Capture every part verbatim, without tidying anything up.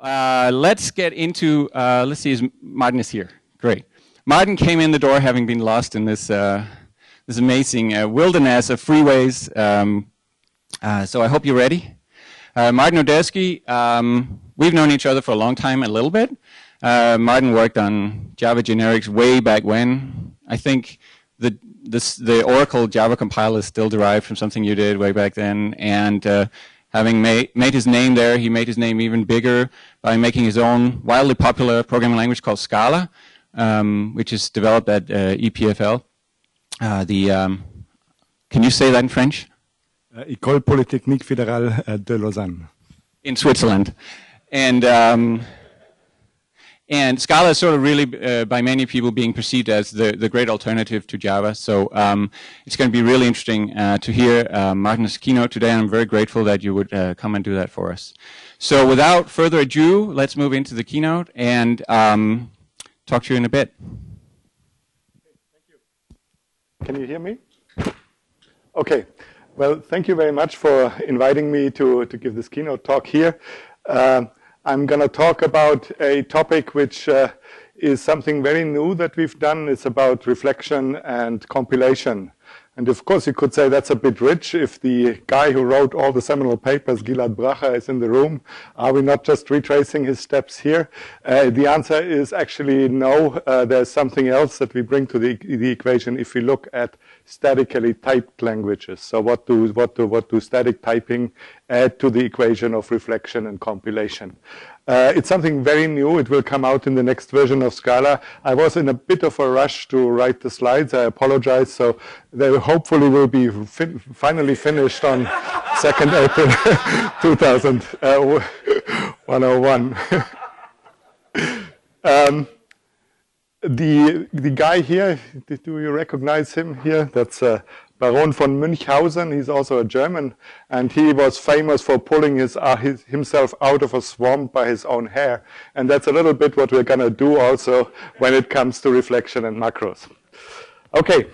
uh, let's get into, uh, let's see, is Martin is here. Great. Martin came in the door having been lost in this, uh, this amazing uh, wilderness of freeways. Um, uh, so I hope you're ready. Uh, Martin Odersky, um, we've known each other for a long time, a little bit. Uh, Martin worked on Java generics way back when. I think the this, the Oracle Java compiler is still derived from something you did way back then. And uh, having made, made his name there, he made his name even bigger by making his own wildly popular programming language called Scala, um, which is developed at uh, E P F L. Uh, the um, can you say that in French? Uh, École Polytechnique Fédérale de Lausanne. In Switzerland. And um, and Scala is sort of really, uh, by many people, being perceived as the, the great alternative to Java. So um, it's going to be really interesting uh, to hear uh, Martin's keynote today. I'm very grateful that you would uh, come and do that for us. So without further ado, let's move into the keynote and um, talk to you in a bit. Thank you. Can you hear me? Okay. Well, thank you very much for inviting me to, to give this keynote talk here. Uh, I'm going to talk about a topic which uh, is something very new that we've done. It's about reflection and compilation. And of course, you could say that's a bit rich if the guy who wrote all the seminal papers, Gilad Bracha, is in the room. Are we not just retracing his steps here? Uh, the answer is actually no. Uh, there's something else that we bring to the, the equation if we look at statically typed languages. So what do, what do, what do static typing add to the equation of reflection and compilation? Uh, it's something very new. It will come out in the next version of Scala. I was in a bit of a rush to write the slides. I apologize. So they hopefully will be fin finally finished on second April two thousand one. um, the, the guy here, do you recognize him here? That's uh, Baron von Münchhausen. He's also a German, and he was famous for pulling his, uh, his, himself out of a swamp by his own hair. And that's a little bit what we're going to do also when it comes to reflection and macros. Okay,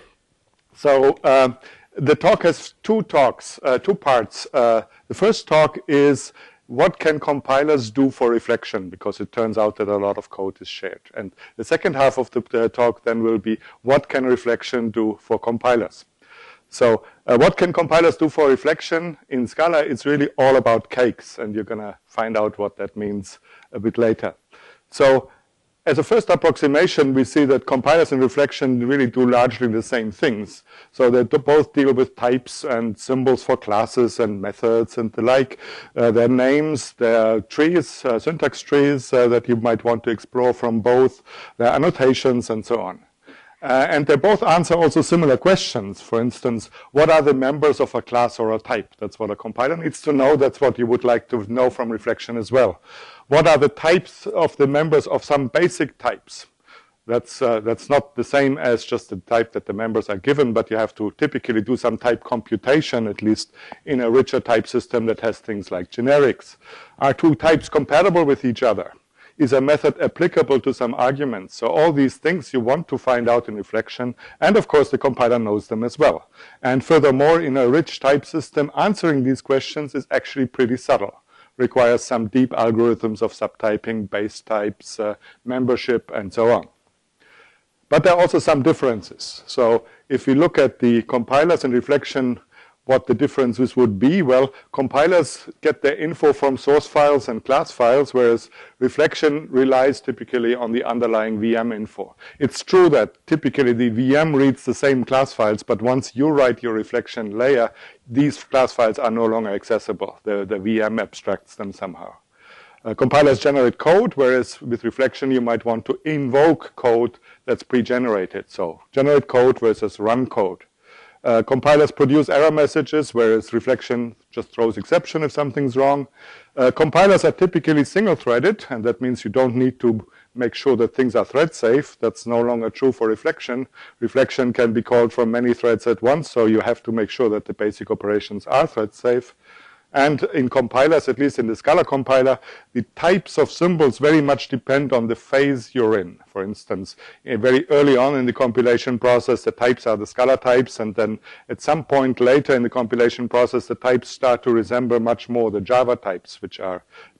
so uh, the talk has two talks, uh, two parts. Uh, the first talk is what can compilers do for reflection, because it turns out that a lot of code is shared. And the second half of the uh, talk then will be what can reflection do for compilers. So uh, what can compilers do for reflection? In Scala, it's really all about cakes, and you're going to find out what that means a bit later. So as a first approximation, we see that compilers and reflection really do largely the same things. So they both deal with types and symbols for classes and methods and the like. Uh, their names, their trees, uh, syntax trees uh, that you might want to explore from both, their annotations, and so on. Uh, and they both answer also similar questions. For instance, what are the members of a class or a type? That's what a compiler needs to know. That's what you would like to know from reflection as well. What are the types of the members of some basic types? That's, uh, that's not the same as just the type that the members are given, but you have to typically do some type computation, at least in a richer type system that has things like generics. Are two types compatible with each other? Is a method applicable to some arguments? So all these things you want to find out in reflection, and of course the compiler knows them as well. And furthermore, in a rich type system, answering these questions is actually pretty subtle. Requires some deep algorithms of subtyping, base types, uh, membership, and so on. But there are also some differences. So if we look at the compilers and reflection, what the differences would be, well, compilers get their info from source files and class files, whereas reflection relies typically on the underlying V M info. It's true that typically the V M reads the same class files, but once you write your reflection layer, these class files are no longer accessible. The, the V M abstracts them somehow. Uh, compilers generate code, whereas with reflection you might want to invoke code that's pre-generated. So generate code versus run code. Uh, compilers produce error messages, whereas reflection just throws exception if something's wrong. Uh, compilers are typically single-threaded, and that means you don't need to make sure that things are thread-safe. That's no longer true for reflection. Reflection can be called from many threads at once, so you have to make sure that the basic operations are thread-safe. And in compilers, at least in the Scala compiler, the types of symbols very much depend on the phase you're in. For instance, very early on in the compilation process, the types are the Scala types, and then at some point later in the compilation process, the types start to resemble much more the Java types, which are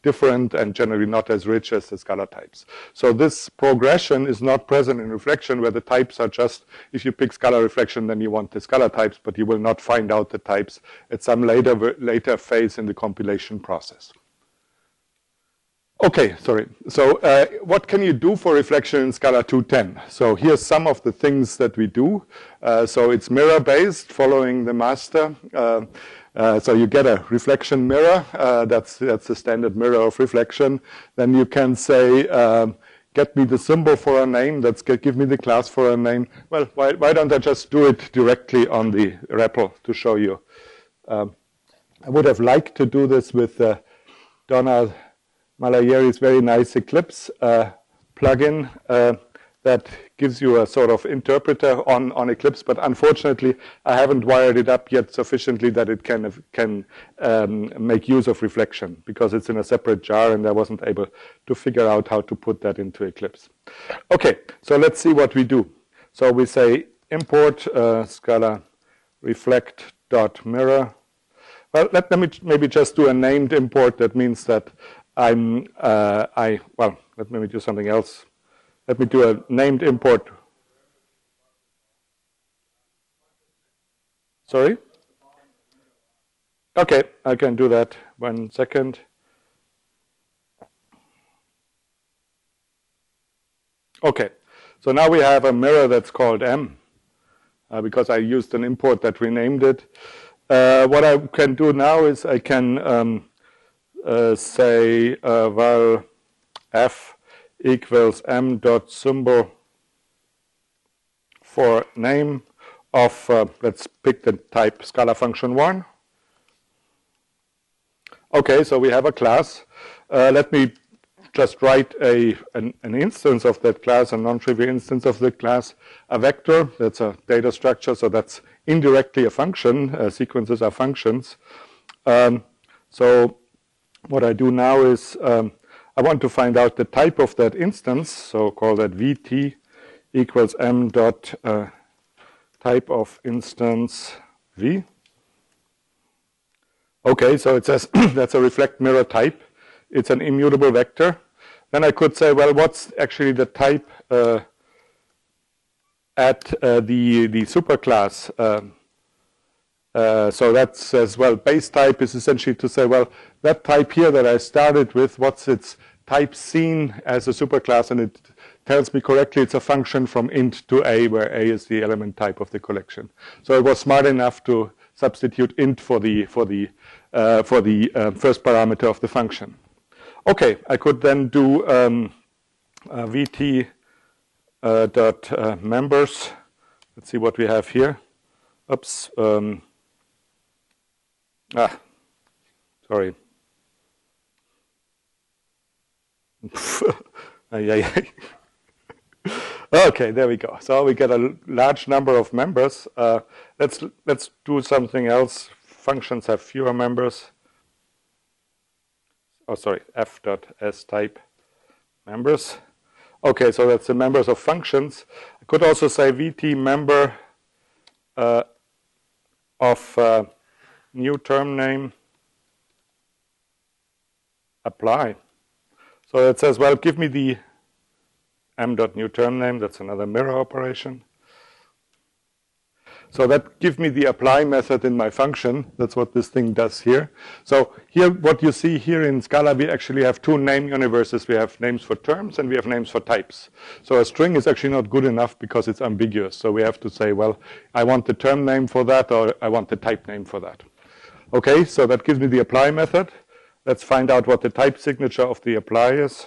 different and generally not as rich as the scalar types. So this progression is not present in reflection, where the types are just, if you pick scalar reflection, then you want the scalar types, but you will not find out the types at some later, later phase in the compilation process. Okay, sorry. So uh, what can you do for reflection in Scala two ten? So here's some of the things that we do. Uh, so it's mirror-based, following the master. Uh, uh, so you get a reflection mirror. Uh, that's that's the standard mirror of reflection. Then you can say, um, get me the symbol for a name. That's get, give me the class for a name. Well, why, why don't I just do it directly on the R E P L to show you? Um, I would have liked to do this with uh, Donna Malayeri's very nice Eclipse uh, plugin uh, that gives you a sort of interpreter on, on Eclipse, but unfortunately I haven't wired it up yet sufficiently that it can, can um, make use of reflection, because it's in a separate jar and I wasn't able to figure out how to put that into Eclipse. Okay, so let's see what we do. So we say import uh, Scala reflect.mirror. Well, let, let me maybe just do a named import. That means that I'm, uh, I, well, let me do something else. Let me do a named import. Sorry? Okay, I can do that. One second. Okay, so now we have a mirror that's called M, uh, because I used an import that renamed it. Uh, what I can do now is I can um, Uh, say uh, val f equals m dot symbol for name of, uh, let's pick the type scalar function one. Okay, so we have a class. Uh, let me just write a, an, an instance of that class, a non-trivial instance of the class, a vector. That's a data structure, so that's indirectly a function. Uh, sequences are functions. Um, so what I do now is um, I want to find out the type of that instance, so call that vt equals m dot uh, type of instance v. Okay, so it says that's a reflect mirror type. It's an immutable vector. Then I could say, well, what's actually the type uh, at uh, the, the superclass? Uh, Uh, so that says, well, base type is essentially to say, well, that type here that I started with, what's its type seen as a superclass? And it tells me correctly it's a function from int to a, where a is the element type of the collection. So it was smart enough to substitute int for the, for the, uh, for the uh, first parameter of the function. Okay, I could then do um, uh, vt uh, dot uh, members. Let's see what we have here. Oops. Um, Ah, sorry. Okay, there we go. So we get a large number of members. Uh, let's let's do something else. Functions have fewer members. Oh, sorry. F dot s type members. Okay, so that's the members of functions. I could also say vt member uh, of uh, new term name apply. So it says, well, give me the m dot new term name. That's another mirror operation. So that gives me the apply method in my function. That's what this thing does here. So here, what you see here in Scala, we actually have two name universes. We have names for terms and we have names for types. So a string is actually not good enough because it's ambiguous. So we have to say, well, I want the term name for that, or I want the type name for that. Okay, so that gives me the apply method. Let's find out what the type signature of the apply is.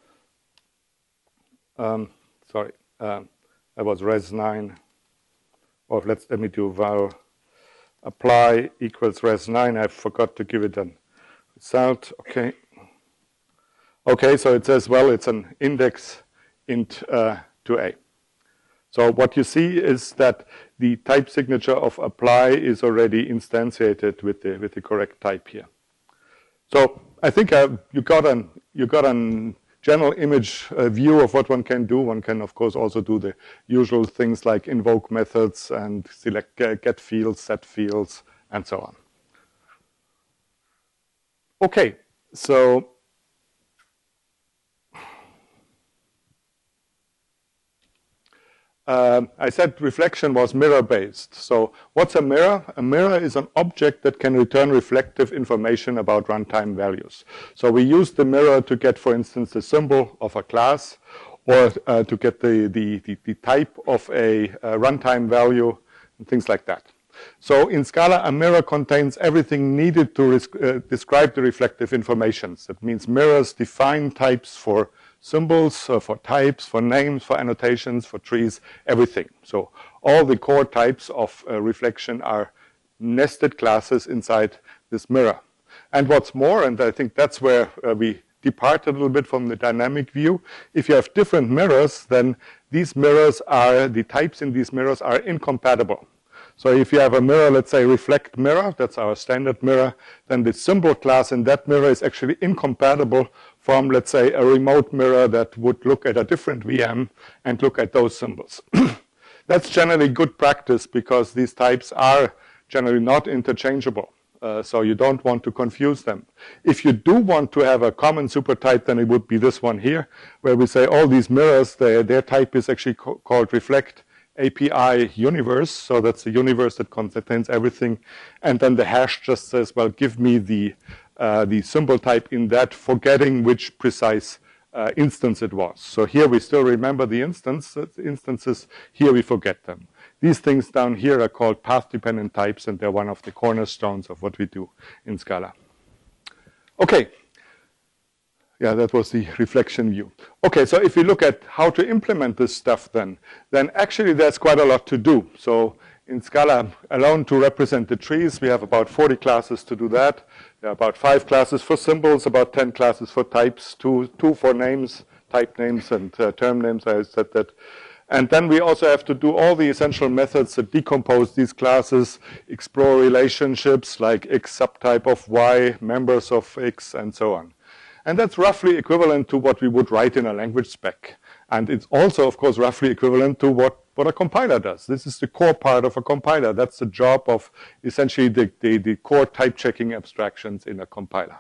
Um, sorry, um, that was res nine. Or let's let me do val apply equals res nine. I forgot to give it an result. Okay. Okay, so it says, well, it's an index int uh, to a. So what you see is that the type signature of apply is already instantiated with the with the correct type here. So I think uh, you got an you got an general image uh, view of what one can do. One can, of course, also do the usual things like invoke methods and select uh, get fields, set fields, and so on. Okay, so uh, I said reflection was mirror-based. So what's a mirror? A mirror is an object that can return reflective information about runtime values. So we use the mirror to get, for instance, the symbol of a class, or uh, to get the, the, the, the type of a, a runtime value, and things like that. So in Scala, a mirror contains everything needed to uh, describe the reflective informations. That means mirrors define types for symbols, uh, for types, for names, for annotations, for trees, everything. So all the core types of uh, reflection are nested classes inside this mirror. And what's more, and I think that's where uh, we depart a little bit from the dynamic view, if you have different mirrors, then these mirrors are, the types in these mirrors are incompatible. So if you have a mirror, let's say reflect mirror, that's our standard mirror, then the symbol class in that mirror is actually incompatible from, let's say, a remote mirror that would look at a different V M and look at those symbols. That's generally good practice because these types are generally not interchangeable. Uh, so you don't want to confuse them. If you do want to have a common supertype, then it would be this one here, where we say all these mirrors, their, their type is actually co called reflect A P I universe. So that's a universe that contains everything. And then the hash just says, well, give me the, uh, the symbol type in that, forgetting which precise uh, instance it was. So here we still remember the instance, instances. Here we forget them. These things down here are called path-dependent types, and they're one of the cornerstones of what we do in Scala. Okay. Yeah, that was the reflection view. Okay, so if we look at how to implement this stuff then, then actually there's quite a lot to do. So in Scala alone, to represent the trees, we have about forty classes to do that. There are about five classes for symbols, about ten classes for types, two, two for names, type names and uh, term names, I said that. And then we also have to do all the essential methods that decompose these classes, explore relationships like X subtype of Y, members of X, and so on. And that's roughly equivalent to what we would write in a language spec. And it's also, of course, roughly equivalent to what, what a compiler does. This is the core part of a compiler. That's the job of essentially the, the, the core type checking abstractions in a compiler.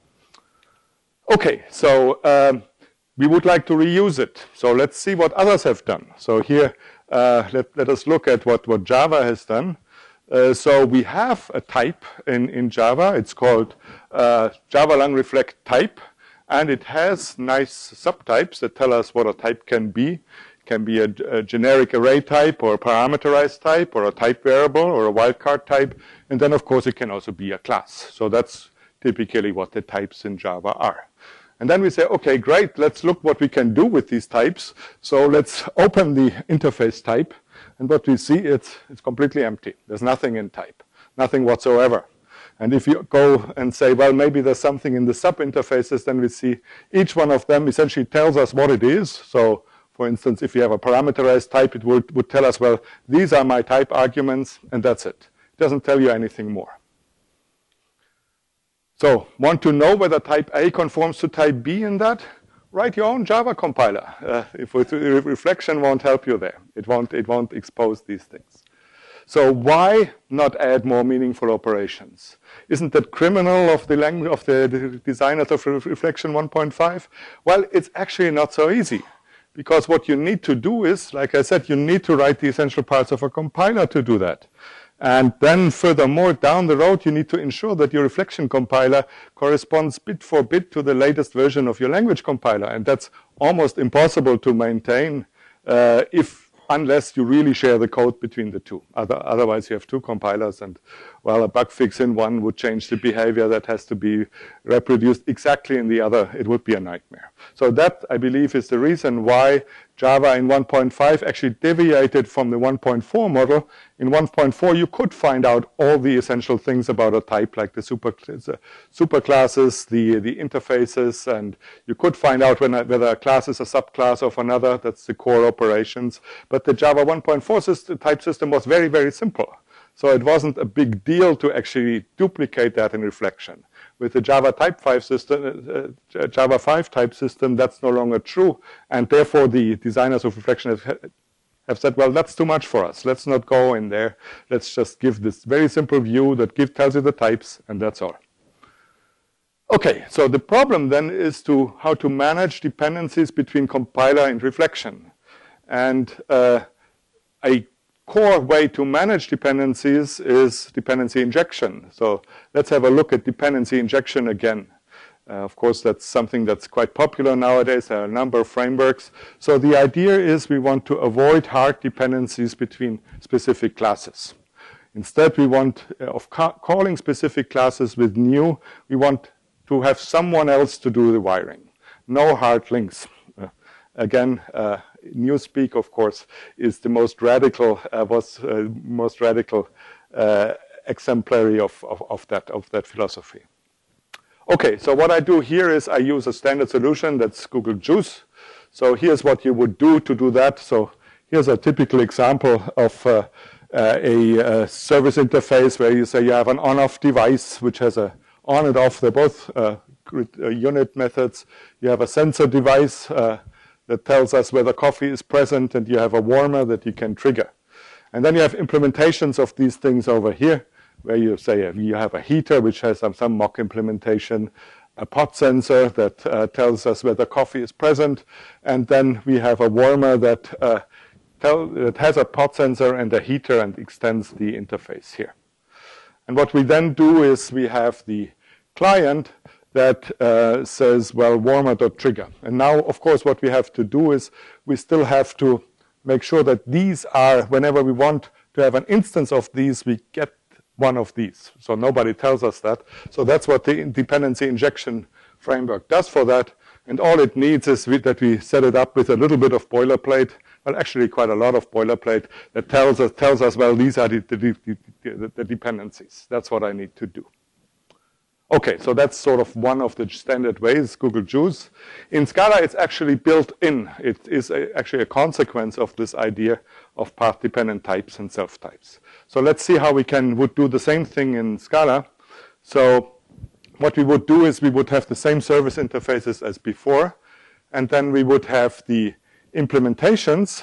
Okay, so um, we would like to reuse it. So let's see what others have done. So here, uh, let, let us look at what, what Java has done. Uh, so we have a type in, in Java. It's called uh, Java Lang Reflect type. And it has nice subtypes that tell us what a type can be. It can be a, a generic array type or a parameterized type or a type variable or a wildcard type. And then, of course, it can also be a class. So that's typically what the types in Java are. And then we say, okay, great, let's look what we can do with these types. So let's open the interface type. And what we see, it's, it's completely empty. There's nothing in type, nothing whatsoever. And if you go and say, well, maybe there's something in the sub-interfaces, then we see each one of them essentially tells us what it is. So, for instance, if you have a parameterized type, it would, would tell us, well, these are my type arguments, and that's it. It doesn't tell you anything more. So, want to know whether type A conforms to type B in that? Write your own Java compiler. Uh, if with reflection won't help you there. It won't, it won't expose these things. So why not add more meaningful operations? Isn't that criminal of the language of the designers of Reflection one point five? Well, it's actually not so easy. Because what you need to do is, like I said, you need to write the essential parts of a compiler to do that. And then furthermore, down the road, you need to ensure that your reflection compiler corresponds bit for bit to the latest version of your language compiler. And that's almost impossible to maintain uh, if unless you really share the code between the two. Other, otherwise, you have two compilers, and, well, a bug fix in one would change the behavior that has to be reproduced exactly in the other. It would be a nightmare. So that, I believe, is the reason why Java in one point five actually deviated from the one point four model. In one point four, you could find out all the essential things about a type, like the super, superclasses, the, the interfaces, and you could find out when, whether a class is a subclass of another. That's the core operations. But the Java one point four system, type system was very, very simple. So it wasn't a big deal to actually duplicate that in reflection. With the Java type five system, uh, Java five type system, that's no longer true. And therefore, the designers of reflection have, have said, well, that's too much for us. Let's not go in there. Let's just give this very simple view that give, tells you the types, and that's all. Okay, so the problem then is to how to manage dependencies between compiler and reflection. And uh, a core way to manage dependencies is dependency injection. So let's have a look at dependency injection again. Uh, of course, that's something that's quite popular nowadays. There are a number of frameworks. So the idea is we want to avoid hard dependencies between specific classes. Instead, we want, uh, of ca calling specific classes with new, we want to have someone else to do the wiring. No hard links. Uh, again, uh, Newspeak, of course, is the most radical, uh, was uh, most radical uh, exemplary of, of, of, that, of that philosophy. Okay, so what I do here is I use a standard solution, that's Google Juice. So here's what you would do to do that. So here's a typical example of uh, uh, a, a service interface where you say you have an on-off device which has a on and off. They're both uh, unit methods. You have a sensor device uh, that tells us whether coffee is present, and you have a warmer that you can trigger. And then you have implementations of these things over here, where you say you have a heater which has some, some mock implementation, a pot sensor that uh, tells us whether coffee is present, and then we have a warmer that, uh, tell, that has a pot sensor and a heater and extends the interface here. And what we then do is we have the client that uh, says, well, warmer.trigger. And now, of course, what we have to do is we still have to make sure that these are, whenever we want to have an instance of these, we get one of these. So nobody tells us that. So that's what the dependency injection framework does for that. And all it needs is we, that we set it up with a little bit of boilerplate, well, actually quite a lot of boilerplate that tells us, tells us well, these are the, the, the, the, the dependencies. That's what I need to do. Okay, so that's sort of one of the standard ways, Google Juice. In Scala, it's actually built in. It is a, actually a consequence of this idea of path-dependent types and self-types. So let's see how we can would do the same thing in Scala. So what we would do is we would have the same service interfaces as before, and then we would have the implementations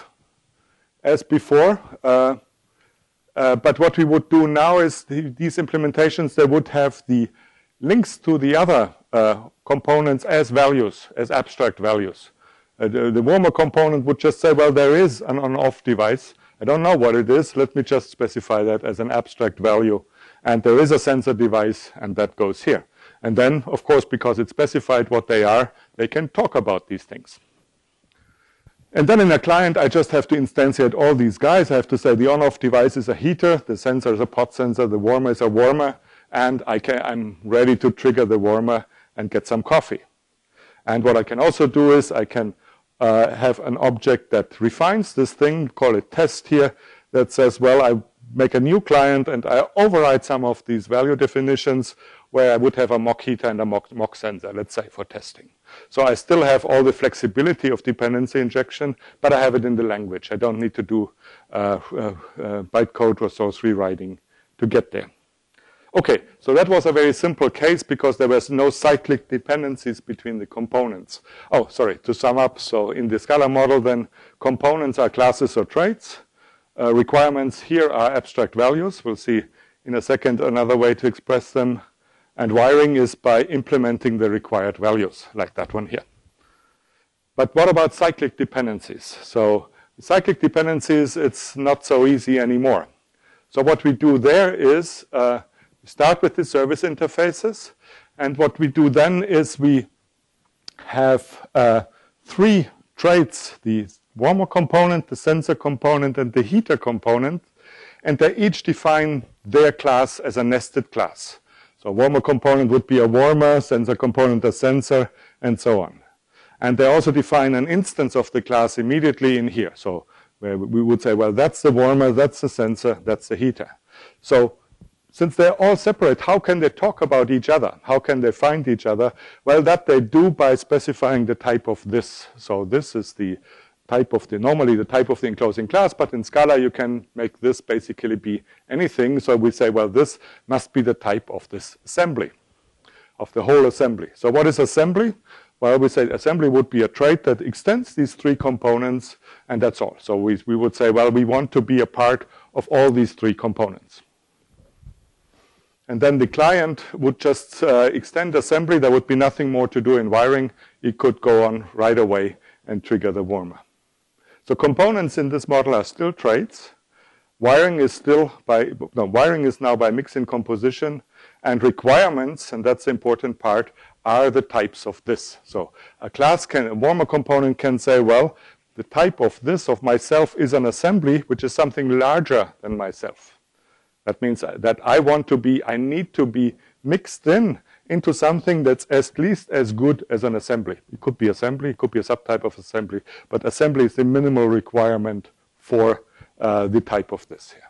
as before. Uh, uh, but what we would do now is the, these implementations, they would have the links to the other uh, components as values, as abstract values. Uh, the, the warmer component would just say, well, there is an on-off device. I don't know what it is. Let me just specify that as an abstract value. And there is a sensor device, and that goes here. And then, of course, because it's specified what they are, they can talk about these things. And then in a client, I just have to instantiate all these guys. I have to say the on-off device is a heater, the sensor is a pot sensor, the warmer is a warmer, and I can, I'm ready to trigger the warmer and get some coffee. And what I can also do is I can uh, have an object that refines this thing, call it test here, that says, well, I make a new client and I override some of these value definitions where I would have a mock heater and a mock, mock sensor, let's say, for testing. So I still have all the flexibility of dependency injection, but I have it in the language. I don't need to do uh, uh, uh, bytecode or source rewriting to get there. Okay, so that was a very simple case because there was no cyclic dependencies between the components. Oh, sorry, to sum up, so in the Scala model then, components are classes or traits. Uh, requirements here are abstract values. We'll see in a second another way to express them. And wiring is by implementing the required values, like that one here. But what about cyclic dependencies? So cyclic dependencies, it's not so easy anymore. So what we do there is uh, start with the service interfaces. And what we do then is we have uh, three traits, the warmer component, the sensor component, and the heater component. And they each define their class as a nested class. So a warmer component would be a warmer, sensor component a sensor, and so on. And they also define an instance of the class immediately in here. So where we would say, well, that's the warmer, that's the sensor, that's the heater. So since they're all separate, how can they talk about each other? How can they find each other? Well, that they do by specifying the type of this. So this is the type of the, normally the type of the enclosing class, but in Scala you can make this basically be anything. So we say, well, this must be the type of this assembly, of the whole assembly. So what is assembly? Well, we say assembly would be a trait that extends these three components, and that's all. So we, we would say, well, we want to be a part of all these three components. And then the client would just uh, extend assembly. There would be nothing more to do in wiring. It could go on right away and trigger the warmer. So components in this model are still traits. Wiring is still by, no, wiring is now by mix in composition, and requirements, and that's the important part, are the types of this. So a class can, a warmer component can say, well, the type of this, of myself, is an assembly, which is something larger than myself. That means that I want to be, I need to be mixed in into something that's at least as good as an assembly. It could be assembly, it could be a subtype of assembly, but assembly is the minimal requirement for uh, the type of this here.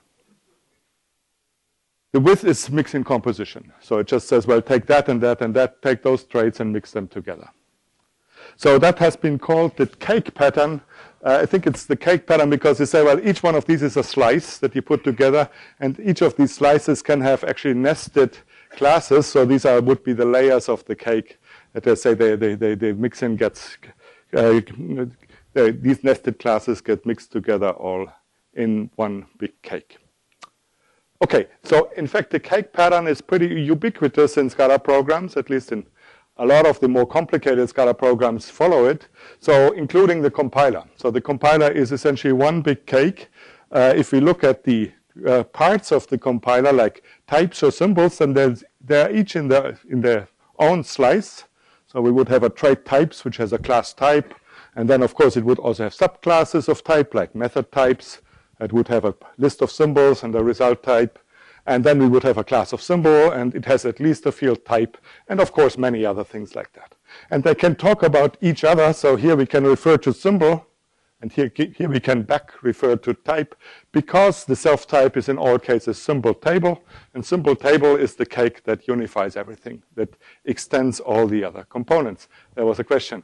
The width is mix in composition. So it just says, well, take that and that and that, take those traits and mix them together. So that has been called the cake pattern. Uh, I think it's the cake pattern because you say, well, each one of these is a slice that you put together, and each of these slices can have actually nested classes. So these are would be the layers of the cake that they say they, they, they, they mix in, gets, uh, these nested classes get mixed together all in one big cake. Okay, so in fact, the cake pattern is pretty ubiquitous in Scala programs, at least in a lot of the more complicated Scala programs follow it, so including the compiler. So the compiler is essentially one big cake. Uh, if we look at the uh, parts of the compiler, like types or symbols, and they're each in their, in their own slice. So we would have a trait types, which has a class type, and then, of course, it would also have subclasses of type, like method types. It would have a list of symbols and a result type. And then we would have a class of symbol, and it has at least a field type, and of course many other things like that. And they can talk about each other. So here we can refer to symbol, and here, here we can back refer to type, because the self-type is in all cases symbol table, and symbol table is the cake that unifies everything, that extends all the other components. There was a question.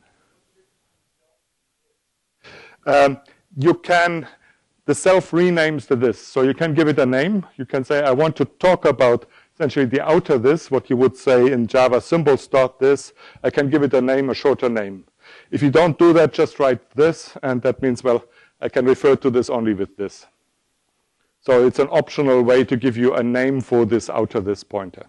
Um, you can... The self renames the this. So you can give it a name. You can say, I want to talk about essentially the outer this, what you would say in Java symbols dot this. I can give it a name, a shorter name. If you don't do that, just write this, and that means, well, I can refer to this only with this. So it's an optional way to give you a name for this outer this pointer.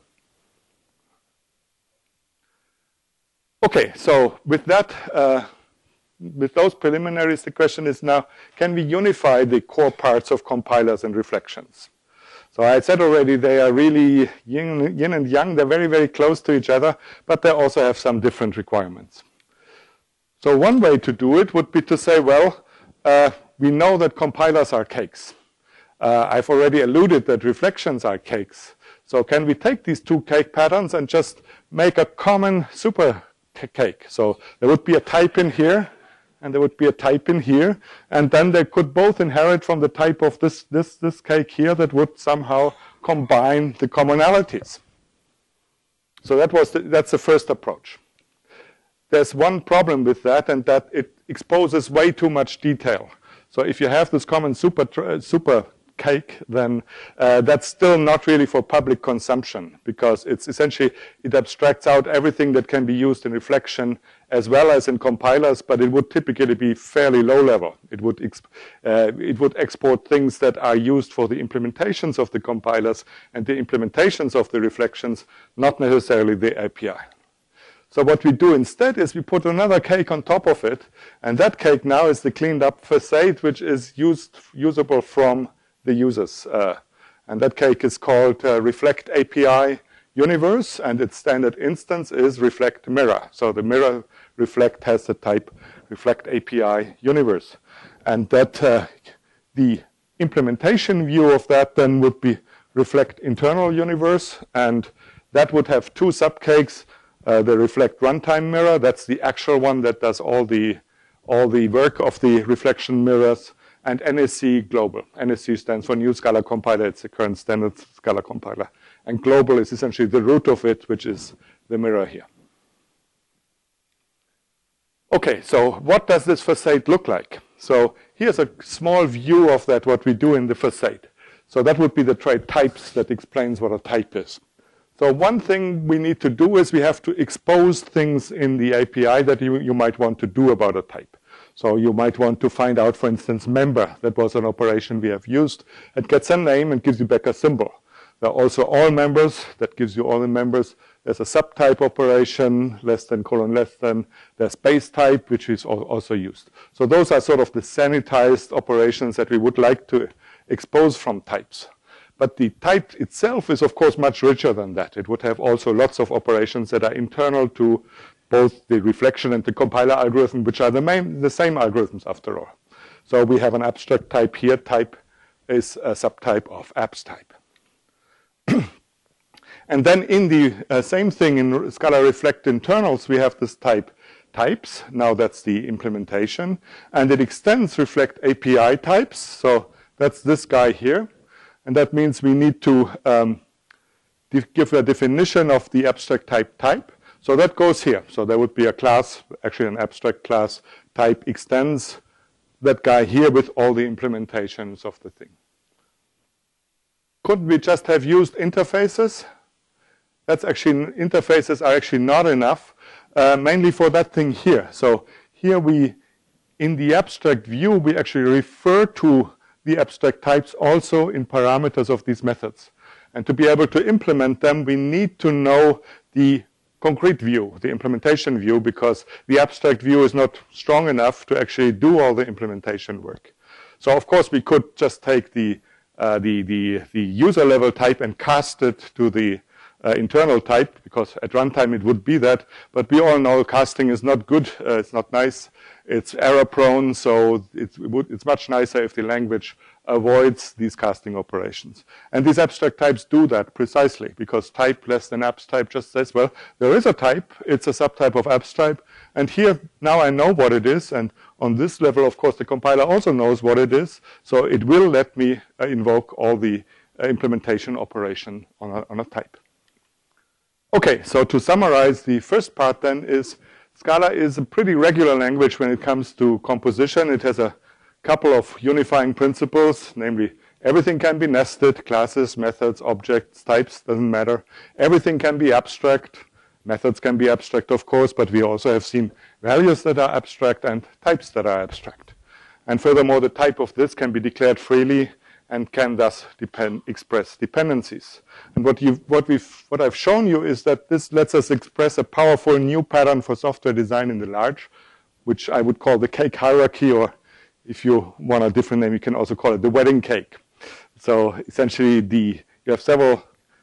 Okay, so with that, uh, with those preliminaries, the question is now, can we unify the core parts of compilers and reflections? So I said already they are really yin, yin and yang. They're very, very close to each other, but they also have some different requirements. So one way to do it would be to say, well, uh, we know that compilers are cakes. Uh, I've already alluded that reflections are cakes. So can we take these two cake patterns and just make a common super cake? So there would be a type in here, and there would be a type in here, and then they could both inherit from the type of this, this, this cake here that would somehow combine the commonalities. So that was the, that's the first approach. There's one problem with that, and that it exposes way too much detail. So if you have this common super, super cake, then uh, that's still not really for public consumption, because it's essentially, it abstracts out everything that can be used in reflection as well as in compilers, but it would typically be fairly low level. It would, exp uh, it would export things that are used for the implementations of the compilers and the implementations of the reflections, not necessarily the A P I. So what we do instead is we put another cake on top of it, and that cake now is the cleaned up facade, which is used, usable from the users. Uh, and that cake is called uh, Reflect A P I Universe, and its standard instance is Reflect Mirror. So the mirror Reflect has the type Reflect A P I Universe. And that uh, the implementation view of that then would be Reflect Internal Universe, and that would have two subcakes. Uh, the Reflect Runtime Mirror, that's the actual one that does all the, all the work of the reflection mirrors, and N S C Global. N S C stands for New Scala Compiler. It's the current standard Scala compiler. And global is essentially the root of it, which is the mirror here. Okay, so what does this facade look like? So here's a small view of that, what we do in the facade. So that would be the trait types that explains what a type is. So one thing we need to do is we have to expose things in the A P I that you, you might want to do about a type. So you might want to find out, for instance, member. That was an operation we have used. It gets a name and gives you back a symbol. There are also all members. That gives you all the members. There's a subtype operation, less than, colon, less than. There's base type, which is also used. So those are sort of the sanitized operations that we would like to expose from types. But the type itself is, of course, much richer than that. It would have also lots of operations that are internal to both the reflection and the compiler algorithm, which are the, main, the same algorithms after all. So we have an abstract type here. Type is a subtype of abs type. And then in the uh, same thing in Scala reflect internals, we have this type types. Now that's the implementation. And it extends reflect A P I types. So that's this guy here. And that means we need to um, give a definition of the abstract type type. So that goes here. So there would be a class, actually an abstract class type extends that guy here with all the implementations of the thing. Couldn't we just have used interfaces? That's actually, interfaces are actually not enough, uh, mainly for that thing here. So here we, in the abstract view, we actually refer to the abstract types also in parameters of these methods. And to be able to implement them, we need to know the concrete view, the implementation view, because the abstract view is not strong enough to actually do all the implementation work. So of course we could just take the, uh, the, the, the user level type and cast it to the uh, internal type, because at runtime it would be that. But we all know casting is not good, uh, it's not nice, it's error prone, so it's, it would, it's much nicer if the language avoids these casting operations. And these abstract types do that precisely, because type less than abs type just says, well, there is a type, it's a subtype of abs type, and here now I know what it is, and on this level, of course, the compiler also knows what it is, so it will let me uh, invoke all the uh, implementation operation on a, on a type. Okay, so to summarize, the first part then is Scala is a pretty regular language when it comes to composition. It has a couple of unifying principles, namely everything can be nested, classes, methods, objects, types, doesn't matter. Everything can be abstract. Methods can be abstract, of course, but we also have seen values that are abstract and types that are abstract. And furthermore, the type of this can be declared freely and can thus depend, express dependencies. And what, you've, what, we've, what I've shown you is that this lets us express a powerful new pattern for software design in the large, which I would call the cake hierarchy, or if you want a different name, you can also call it the wedding cake. So essentially, the, you have several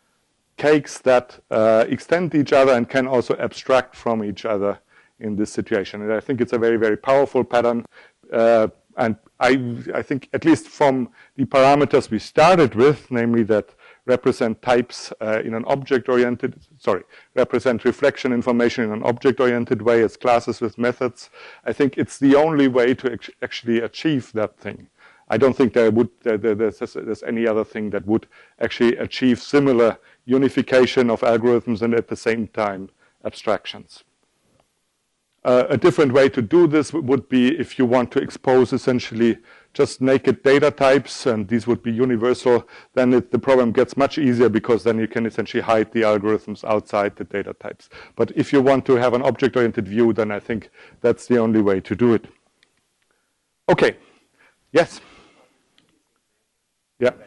cakes that uh, extend each other and can also abstract from each other in this situation. And I think it's a very, very powerful pattern. Uh, and I, I think at least from the parameters we started with, namely that represent types uh, in an object-oriented, sorry, represent reflection information in an object-oriented way as classes with methods, I think it's the only way to actually achieve that thing. I don't think there would, there, there's, there's any other thing that would actually achieve similar unification of algorithms and at the same time abstractions. Uh, a different way to do this would be if you want to expose essentially just naked data types, and these would be universal, then it, the problem gets much easier because then you can essentially hide the algorithms outside the data types. But if you want to have an object-oriented view, then I think that's the only way to do it. Okay. Yes? Yeah.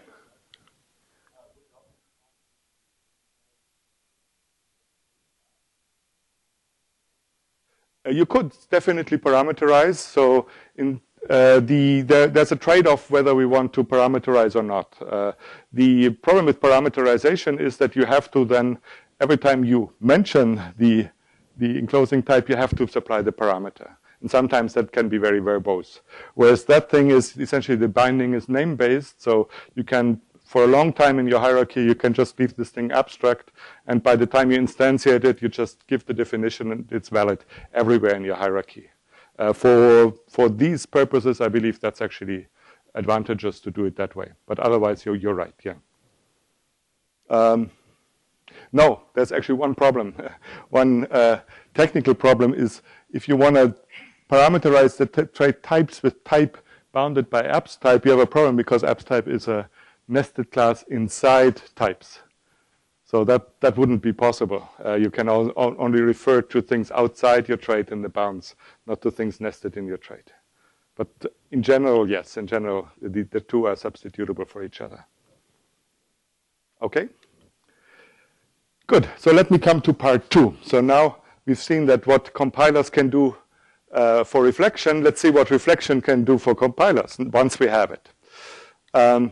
Uh, you could definitely parameterize. So in uh, the, the there's a trade-off whether we want to parameterize or not. Uh, the problem with parameterization is that you have to then, every time you mention the, the enclosing type, you have to supply the parameter. And sometimes that can be very verbose. Whereas that thing is essentially the binding is name-based, so you can, for a long time in your hierarchy, you can just leave this thing abstract, and by the time you instantiate it, you just give the definition and it's valid everywhere in your hierarchy. Uh, for, for these purposes, I believe that's actually advantageous to do it that way. But otherwise, you're, you're right, yeah. Um, no, there's actually one problem. one uh, technical problem is if you want to parameterize the trait types with type bounded by abs type, you have a problem because abs type is a nested class inside types. So that, that wouldn't be possible. Uh, you can all, all, only refer to things outside your trait in the bounds, not to things nested in your trait. But in general, yes, in general, the, the two are substitutable for each other. Okay? Good. So let me come to part two. So now we've seen that what compilers can do uh, for reflection. Let's see what reflection can do for compilers once we have it. Um,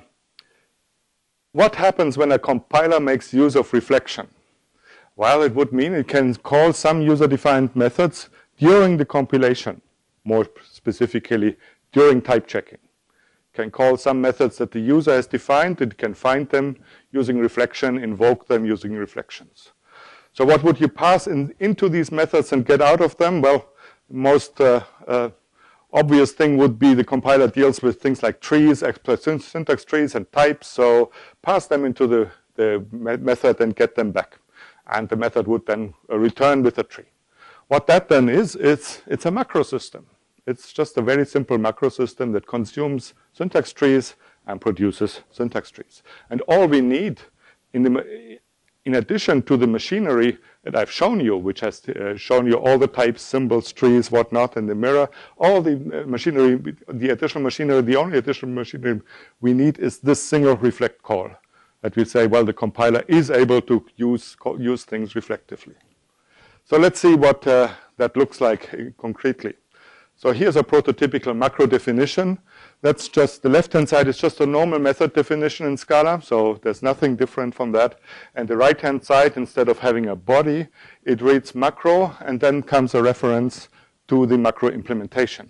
what happens when a compiler makes use of reflection? Well, it would mean it can call some user-defined methods during the compilation, more specifically during type checking. It can call some methods that the user has defined. It can find them using reflection, invoke them using reflections. So what would you pass in, into these methods and get out of them? Well, most uh, uh, obvious thing would be the compiler deals with things like trees, explicit syntax trees, and types. So pass them into the, the method and get them back. And the method would then return with a tree. What that then is, it's, it's a macro system. It's just a very simple macro system that consumes syntax trees and produces syntax trees. And all we need, in, the, in addition to the machinery that I've shown you, which has uh, shown you all the types, symbols, trees, whatnot in the mirror, all the uh, machinery, the additional machinery, the only additional machinery we need is this single reflect call. That we say, well, the compiler is able to use, use things reflectively. So let's see what uh, that looks like uh, concretely. So here's a prototypical macro definition. That's just, the left-hand side is just a normal method definition in Scala, so there's nothing different from that. And the right-hand side, instead of having a body, it reads macro, and then comes a reference to the macro implementation.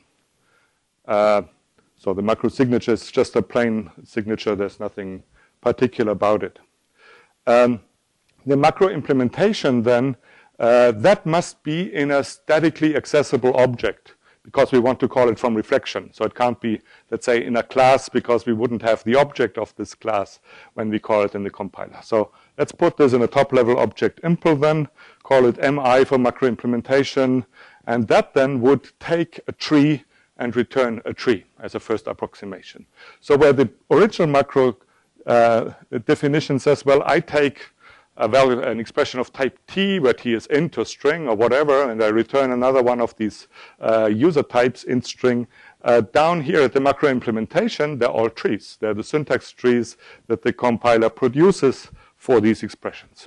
Uh, so the macro signature is just a plain signature. There's nothing particular about it. Um, the macro implementation then, uh, that must be in a statically accessible object because we want to call it from reflection. So it can't be, let's say, in a class because we wouldn't have the object of this class when we call it in the compiler. So let's put this in a top-level object impl then, call it mi for macro implementation, and that then would take a tree and return a tree as a first approximation. So where the original macro Uh, the definition says, well, I take a value, an expression of type T, where T is int or string or whatever, and I return another one of these uh, user types, int string. Uh, down here at the macro implementation, they're all trees. They're the syntax trees that the compiler produces for these expressions.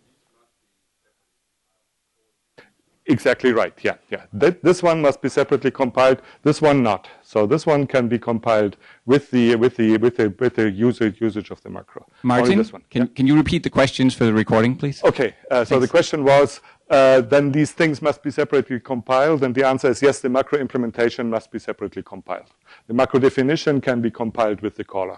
Exactly right, yeah, yeah. That, this one must be separately compiled, this one not. So this one can be compiled with the with the with the with the user usage of the macro. Martin, this one. Can, yeah? can you repeat the questions for the recording, please? Okay, uh, so the question was, uh, then these things must be separately compiled, and the answer is yes, the macro implementation must be separately compiled. The macro definition can be compiled with the caller.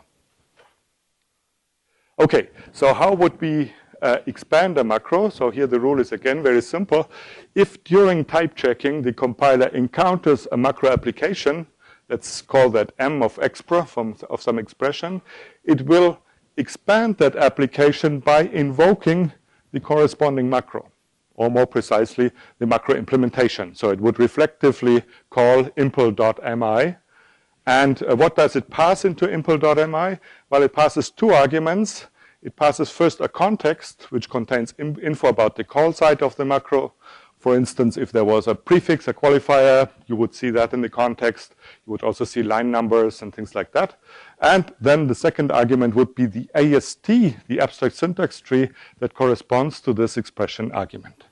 Okay, so how would we Uh, expand a macro? So here the rule is again very simple. If during type checking the compiler encounters a macro application, let's call that m of expr from of some expression, it will expand that application by invoking the corresponding macro, or more precisely, the macro implementation. So it would reflectively call impl.mi. And uh, what does it pass into impl.mi? Well, it passes two arguments. It passes first a context, which contains info about the call side of the macro. For instance, if there was a prefix, a qualifier, you would see that in the context. You would also see line numbers and things like that. And then the second argument would be the A S T, the abstract syntax tree, that corresponds to this expression argument.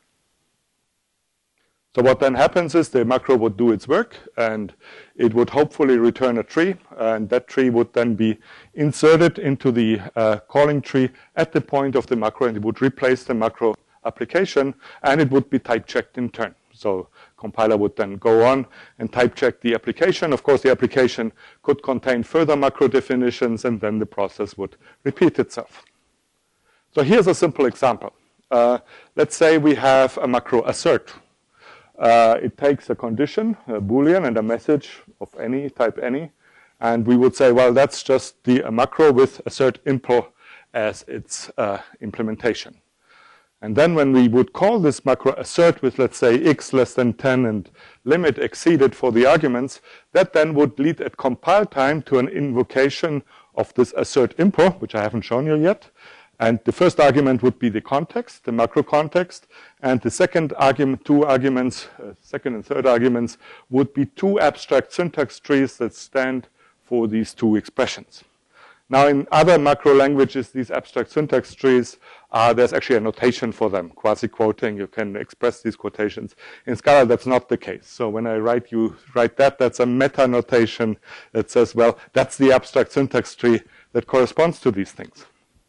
So what then happens is the macro would do its work, and it would hopefully return a tree, and that tree would then be inserted into the uh, calling tree at the point of the macro, and it would replace the macro application, and it would be type checked in turn. So compiler would then go on and type check the application. Of course, the application could contain further macro definitions, and then the process would repeat itself. So here's a simple example. Uh, let's say we have a macro assert. Uh, it takes a condition, a Boolean, and a message of any, type any. And we would say, well, that's just the a macro with assert impl as its uh, implementation. And then when we would call this macro assert with, let's say, x less than ten and limit exceeded for the arguments, that then would lead at compile time to an invocation of this assert impl, which I haven't shown you yet. And the first argument would be the context, the macro context. And the second argument, two arguments, uh, second and third arguments, would be two abstract syntax trees that stand for these two expressions. Now, in other macro languages, these abstract syntax trees, uh, there's actually a notation for them, quasi-quoting. You can express these quotations. In Scala, that's not the case. So when I write you write that, that's a meta notation that says, well, that's the abstract syntax tree that corresponds to these things.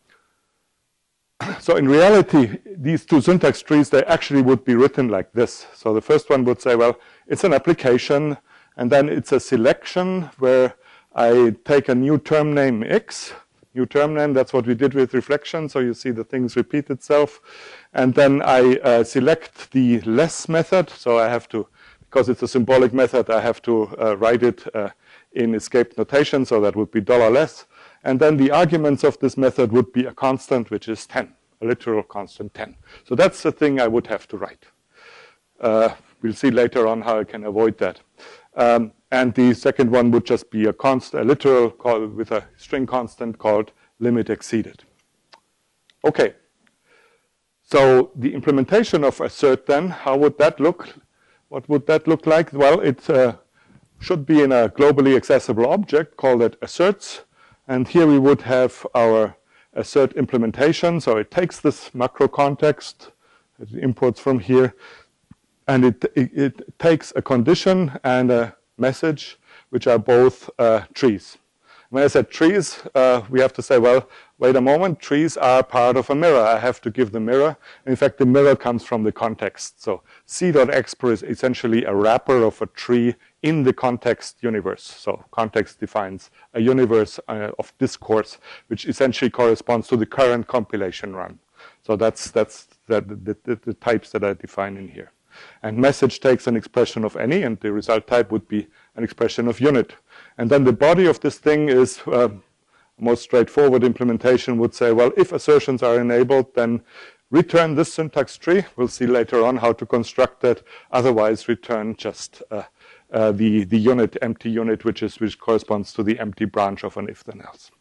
So in reality, these two syntax trees, they actually would be written like this. So the first one would say, well, it's an application, and then it's a selection where I take a new term name x, new term name, that's what we did with reflection, so you see the things repeat itself. And then I uh, select the less method, so I have to, because it's a symbolic method, I have to uh, write it uh, in escape notation, so that would be dollar less. And then the arguments of this method would be a constant, which is ten, a literal constant ten. So that's the thing I would have to write. Uh, we'll see later on how I can avoid that. Um, and the second one would just be a constant, a literal call with a string constant called limit exceeded. Okay. So the implementation of assert then, how would that look? What would that look like? Well, it uh, should be in a globally accessible object called it asserts. And here we would have our assert implementation. So it takes this macro context, it imports from here, and it, it, it takes a condition and a message, which are both uh, trees. When I said trees, uh, we have to say, well, wait a moment, trees are part of a mirror. I have to give the mirror. In fact, the mirror comes from the context. So c.expr is essentially a wrapper of a tree in the context universe. So context defines a universe uh, of discourse, which essentially corresponds to the current compilation run. So that's, that's the, the, the, the types that I define in here. And message takes an expression of any, and the result type would be an expression of unit. And then the body of this thing is uh, a most straightforward implementation would say, well, if assertions are enabled, then return this syntax tree. We'll see later on how to construct that. Otherwise, return just uh, uh, the, the unit, empty unit, which is which corresponds to the empty branch of an if then else.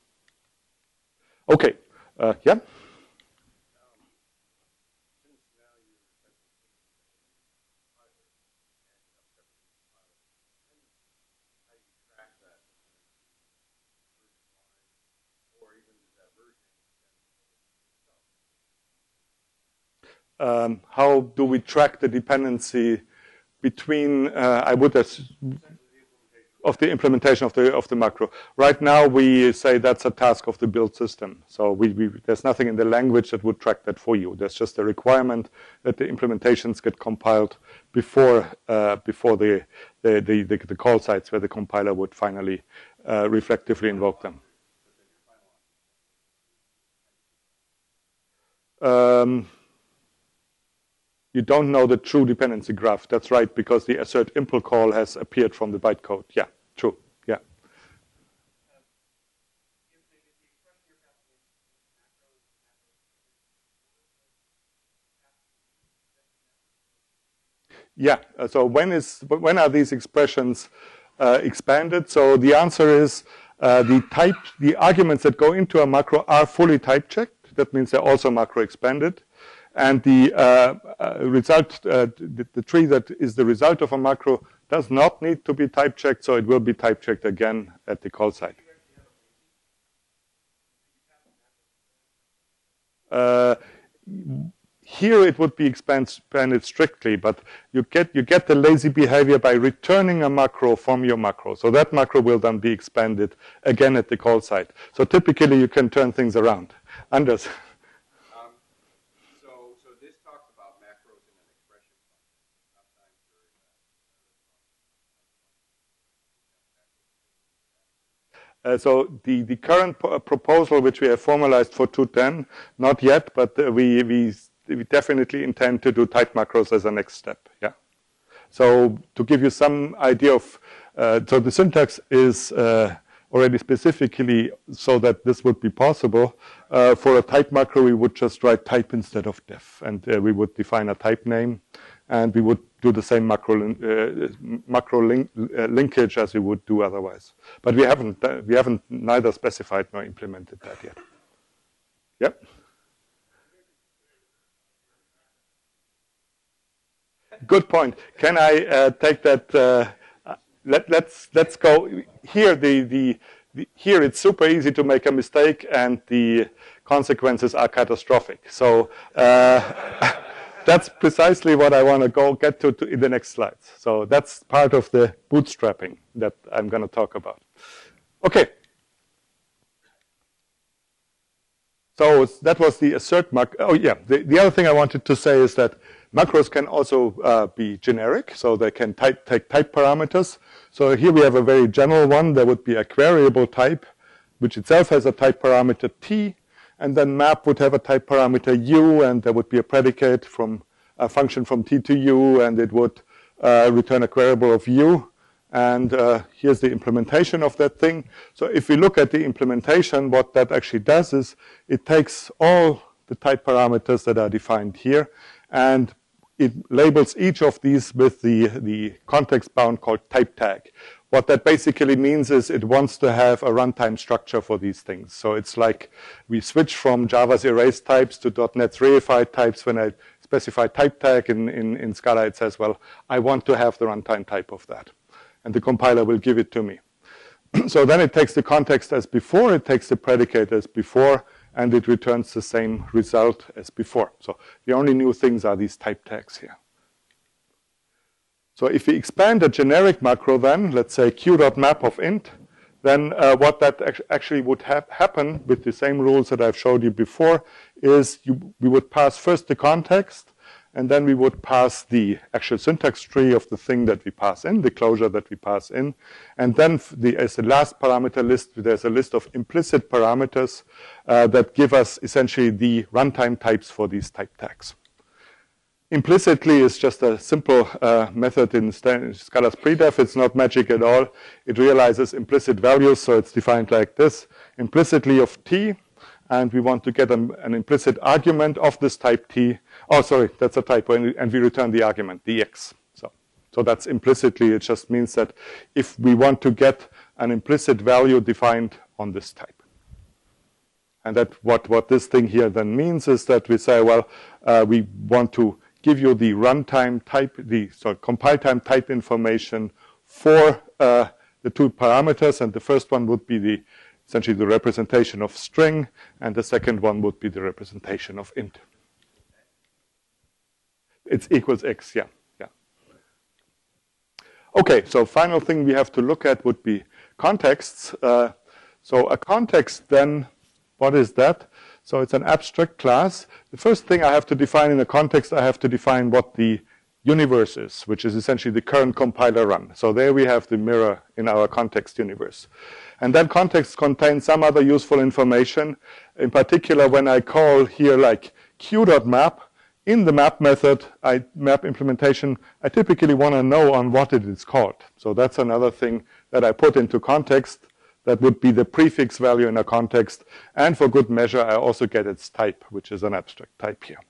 Okay, uh, yeah. Um, how do we track the dependency between, uh, I would assume, of the implementation of the of the macro. Right now, we say that's a task of the build system. So we, we, there's nothing in the language that would track that for you. There's just a requirement that the implementations get compiled before uh, before the the, the the the call sites where the compiler would finally uh, reflectively invoke them. Um, You don't know the true dependency graph. That's right, because the assert impl call has appeared from the bytecode. Yeah, true. Yeah. Yeah. Uh, so when is when are these expressions uh, expanded? So the answer is uh, the type, the arguments that go into a macro are fully type checked. That means they're also macro expanded. And the uh, uh, result, uh, the, the tree that is the result of a macro does not need to be type checked, so it will be type checked again at the call site. Uh, here it would be expanded strictly, but you get you get the lazy behavior by returning a macro from your macro. So that macro will then be expanded again at the call site. So typically you can turn things around. Anders. Uh, so the, the current p proposal, which we have formalized for two ten, not yet, but uh, we, we, we definitely intend to do type macros as a next step. Yeah. So to give you some idea of, uh, so the syntax is uh, already specifically so that this would be possible. Uh, for a type macro, we would just write type instead of def, and uh, we would define a type name, and we would do the same macro uh, macro link, uh, linkage as we would do otherwise. But we haven't uh, we haven't neither specified nor implemented that yet. Yep. Good point. Can I uh, take that? Uh, let, let's let's go here. The the the, here it's super easy to make a mistake, and the consequences are catastrophic. So uh, that's precisely what I want to go get to, to in the next slides. So that's part of the bootstrapping that I'm going to talk about. Okay. So that was the assert macro. Oh yeah, the, the other thing I wanted to say is that macros can also uh, be generic, so they can type, take type parameters. So here we have a very general one. There would be a queryable type, which itself has a type parameter t, and then map would have a type parameter u, and there would be a predicate from a function from t to u, and it would uh, return a queryable of u. And uh, here's the implementation of that thing. So if we look at the implementation, what that actually does is it takes all the type parameters that are defined here, and it labels each of these with the, the context bound called type tag. What that basically means is it wants to have a runtime structure for these things. So it's like we switch from Java's erase types to .NET's reified types. When I specify type tag in, in, in Scala, it says, well, I want to have the runtime type of that. And the compiler will give it to me. So then it takes the context as before, it takes the predicate as before, and it returns the same result as before. So the only new things are these type tags here. So if we expand a generic macro then, let's say q.map of int, then uh, what that actually would ha happen with the same rules that I've showed you before is you, we would pass first the context, and then we would pass the actual syntax tree of the thing that we pass in, the closure that we pass in. And then the, as the last parameter list, there's a list of implicit parameters uh, that give us essentially the runtime types for these type tags. Implicitly is just a simple uh, method in Scala's predef. It's not magic at all. It realizes implicit values, so it's defined like this. Implicitly of t, and we want to get an, an implicit argument of this type t. Oh, sorry, that's a typo, and we return the argument, the x. So, so that's implicitly. It just means that if we want to get an implicit value defined on this type. And that what, what this thing here then means is that we say, well, uh, we want to give you the runtime type, the sorry, compile time type information for uh, the two parameters, and the first one would be the essentially the representation of string, and the second one would be the representation of int. It's equals x, yeah, yeah. Okay, so final thing we have to look at would be contexts. Uh, so a context then, what is that? So it's an abstract class. The first thing I have to define in a context, I have to define what the universe is, which is essentially the current compiler run. So there we have the mirror in our context universe. And that context contains some other useful information. In particular, when I call here like q.map, in the map method, I map implementation, I typically want to know on what it is called. So that's another thing that I put into context. That would be the prefix value in a context. And for good measure, I also get its type, which is an abstract type here.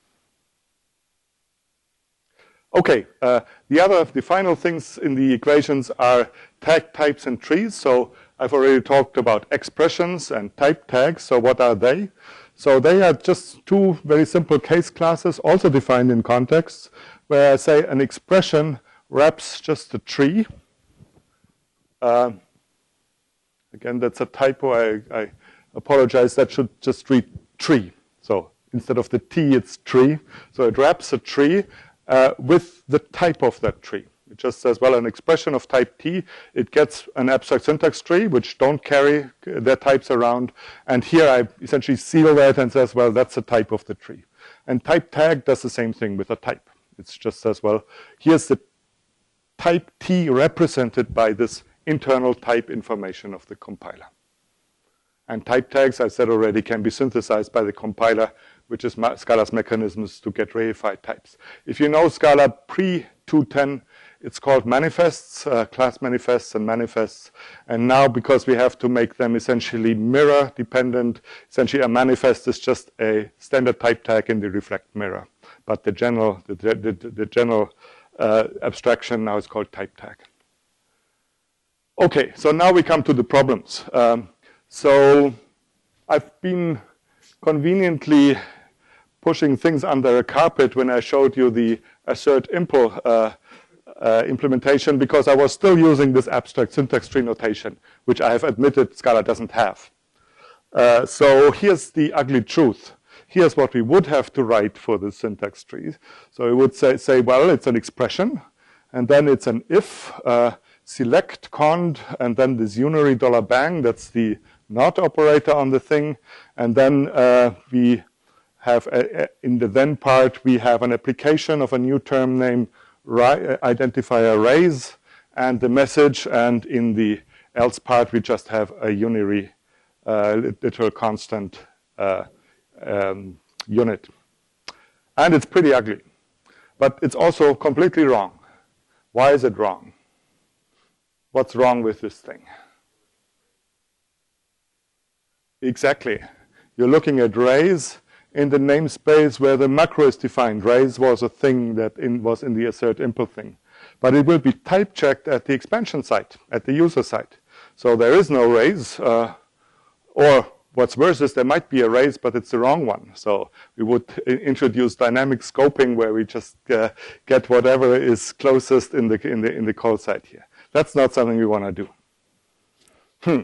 Okay, uh, the other, the final things in the equations are tag types and trees. So I've already talked about expressions and type tags. So what are they? So they are just two very simple case classes, also defined in contexts, where I say an expression wraps just a tree. Uh, again, that's a typo. I, I apologize. That should just read tree. So instead of the T, it's tree. So it wraps a tree uh, with the type of that tree. It just says, well, an expression of type T, it gets an abstract syntax tree, which don't carry their types around. And here I essentially seal that and says, well, that's the type of the tree. And type tag does the same thing with a type. It just says, well, here's the type T represented by this internal type information of the compiler. And type tags, I said already, can be synthesized by the compiler, which is Scala's mechanisms to get reified types. If you know Scala pre two ten, it's called manifests, uh, class manifests and manifests. And now, because we have to make them essentially mirror dependent, essentially a manifest is just a standard type tag in the reflect mirror. But the general, the, the, the general uh, abstraction now is called type tag. Okay, so now we come to the problems. Um, so I've been conveniently pushing things under a carpet when I showed you the assert impl uh, uh, implementation because I was still using this abstract syntax tree notation, which I have admitted Scala doesn't have. Uh, so here's the ugly truth. Here's what we would have to write for the syntax tree. So we would say, say well, it's an expression, and then it's an if, uh, select cond, and then this unary dollar bang, that's the not operator on the thing, and then uh, we have, a, a, in the then part, we have an application of a new term named identifier raise, and the message, and in the else part, we just have a unary uh, literal constant uh, um, unit. And it's pretty ugly, but it's also completely wrong. Why is it wrong? What's wrong with this thing? Exactly. You're looking at raise in the namespace where the macro is defined. Raise was a thing that in, was in the assert impl thing. But it will be type checked at the expansion site, at the user site. So there is no raise. Uh, or what's worse is there might be a raise, but it's the wrong one. So we would introduce dynamic scoping where we just uh, get whatever is closest in the, in the, in the call site here. That's not something we want to do. Hmm.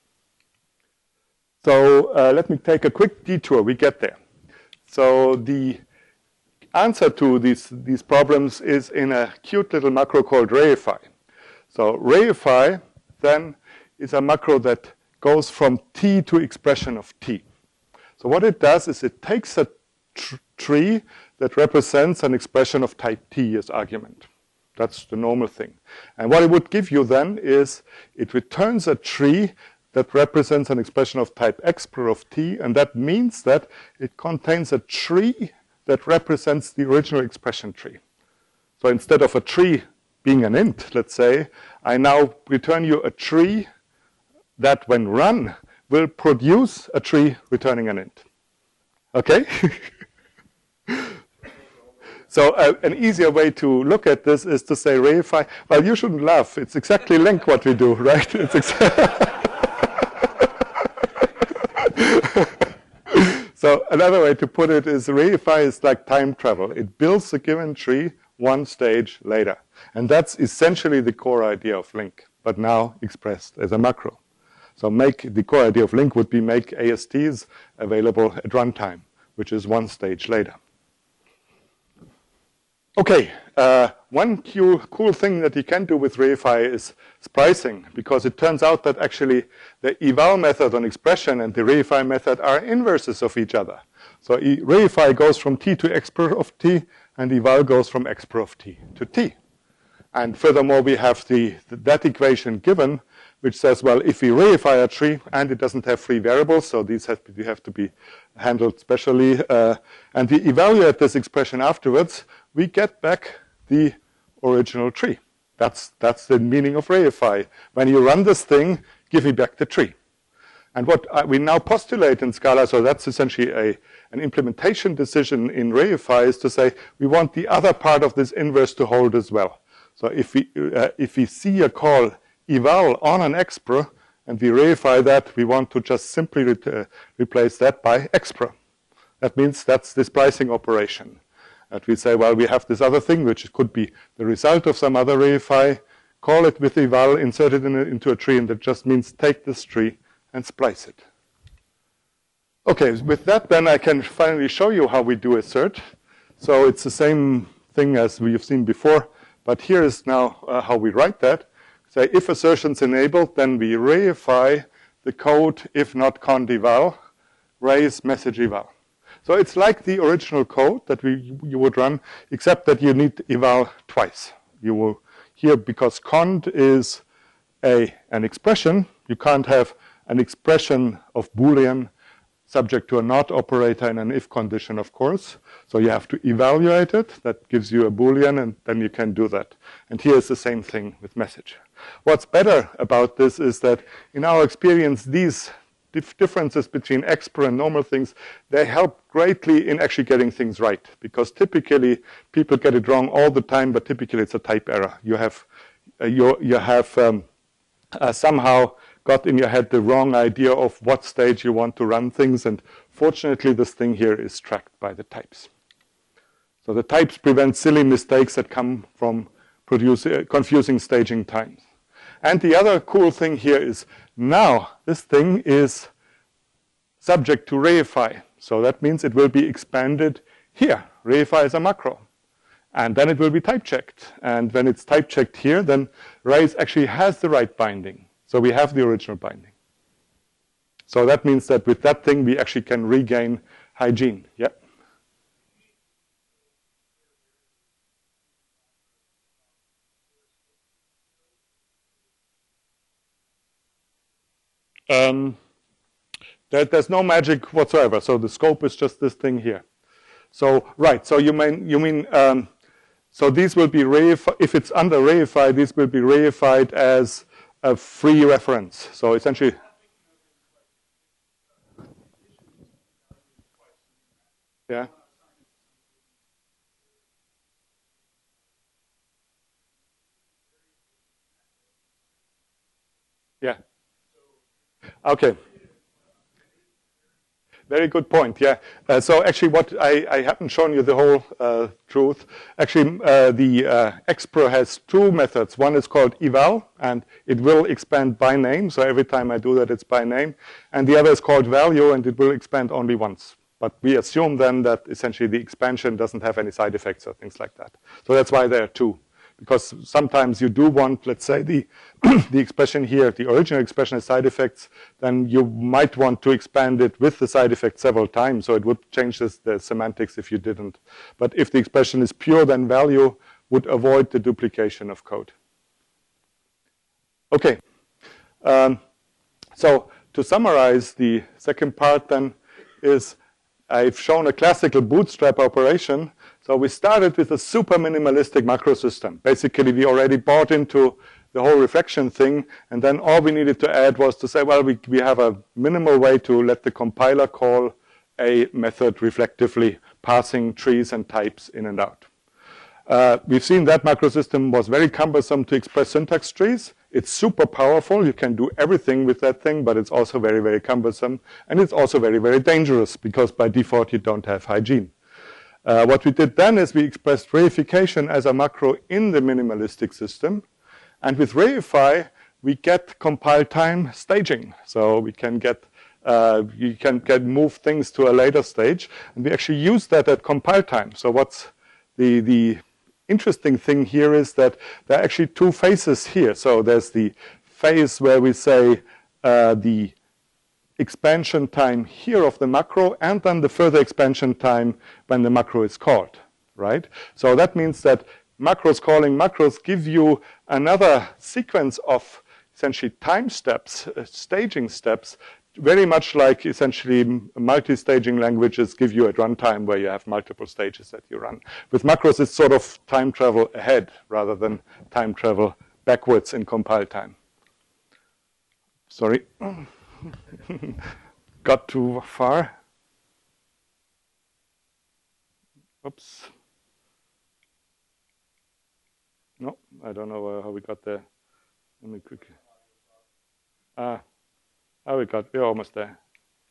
So uh, let me take a quick detour. We get there. So the answer to these, these problems is in a cute little macro called reify. So reify then is a macro that goes from T to expression of T. So what it does is it takes a tr tree that represents an expression of type T as argument. That's the normal thing. And what it would give you then is it returns a tree that represents an expression of type expr of T, and that means that it contains a tree that represents the original expression tree. So instead of a tree being an int, let's say, I now return you a tree that when run will produce a tree returning an int. Okay? So uh, an easier way to look at this is to say reify. Well, you shouldn't laugh. It's exactly link what we do, right? It's So another way to put it is reify is like time travel. It builds a given tree one stage later. And that's essentially the core idea of link, but now expressed as a macro. So make the core idea of link would be make A S Ts available at runtime, which is one stage later. Okay, uh, one cool, cool thing that you can do with reify is splicing, because it turns out that actually the eval method on expression and the reify method are inverses of each other. So e reify goes from T to expr of T, and eval goes from expr of T to T. And furthermore, we have the, the that equation given, which says, well, if we reify a tree and it doesn't have free variables, so these have to, have to be handled specially, uh, and we evaluate this expression afterwards, we get back the original tree. That's, that's the meaning of reify. When you run this thing, give me back the tree. And what we now postulate in Scala, so that's essentially a, an implementation decision in reify, is to say we want the other part of this inverse to hold as well. So if we, uh, if we see a call eval on an expr, and we reify that, we want to just simply re uh, replace that by expr. That means that's the splicing operation. And we say, well, we have this other thing, which could be the result of some other reify, call it with eval, insert it in a, into a tree, and that just means take this tree and splice it. Okay, with that, then I can finally show you how we do assert. So it's the same thing as we've seen before, but here is now uh, how we write that. Say, if assertion's enabled, then we reify the code, if not cond eval, raise message eval. So it's like the original code that we, you would run, except that you need eval twice. You will here, because cond is a, an expression, you can't have an expression of Boolean subject to a not operator in an if condition, of course. So you have to evaluate it. That gives you a Boolean, and then you can do that. And here is the same thing with message. What's better about this is that in our experience, these dif differences between expr and normal things, they help greatly in actually getting things right. Because typically, people get it wrong all the time, but typically it's a type error. You have, uh, you, you have um, uh, somehow got in your head the wrong idea of what stage you want to run things, and fortunately this thing here is tracked by the types. So the types prevent silly mistakes that come from produce uh, confusing staging times. And the other cool thing here is now this thing is subject to reify. So that means it will be expanded here. Reify is a macro. And then it will be type checked. And when it's type checked here, then raise actually has the right binding. So we have the original binding. So that means that with that thing, we actually can regain hygiene. Yeah. Um, there, there's no magic whatsoever. So the scope is just this thing here. So right. So you mean you mean um, so these will be reified if it's under reify. These will be reified as a free reference. So essentially. Yeah. Yeah. Okay. Very good point. Yeah. Uh, so actually, what I, I haven't shown you the whole uh, truth. Actually, uh, the uh, Xpro has two methods. One is called eval, and it will expand by name. So every time I do that, it's by name. And the other is called value, and it will expand only once. But we assume then that essentially the expansion doesn't have any side effects or things like that. So that's why there are two. Because sometimes you do want, let's say, the, the expression here, the original expression has side effects, then you might want to expand it with the side effect several times. So it would change this, the semantics if you didn't. But if the expression is pure, then value would avoid the duplication of code. Okay. Um, so to summarize, the second part then is I've shown a classical bootstrap operation. So we started with a super minimalistic macro system. Basically, we already bought into the whole reflection thing, and then all we needed to add was to say, well, we, we have a minimal way to let the compiler call a method reflectively, passing trees and types in and out. Uh, we've seen that macro system was very cumbersome to express syntax trees. It's super powerful. You can do everything with that thing, but it's also very, very cumbersome. And it's also very, very dangerous because by default, you don't have hygiene. Uh, what we did then is we expressed reification as a macro in the minimalistic system. And with reify, we get compile time staging. So we can get, uh, you can get move things to a later stage. And we actually use that at compile time. So what's the, the interesting thing here is that there are actually two phases here. So there's the phase where we say uh, the expansion time here of the macro, and then the further expansion time when the macro is called, right? So that means that macros calling macros give you another sequence of essentially time steps, uh, staging steps, very much like essentially multi-staging languages give you at runtime where you have multiple stages that you run. With macros, it's sort of time travel ahead rather than time travel backwards in compile time. Sorry. Got too far. Oops. No, I don't know uh, how we got there. Let me quickly. Ah, how we got, we're almost there.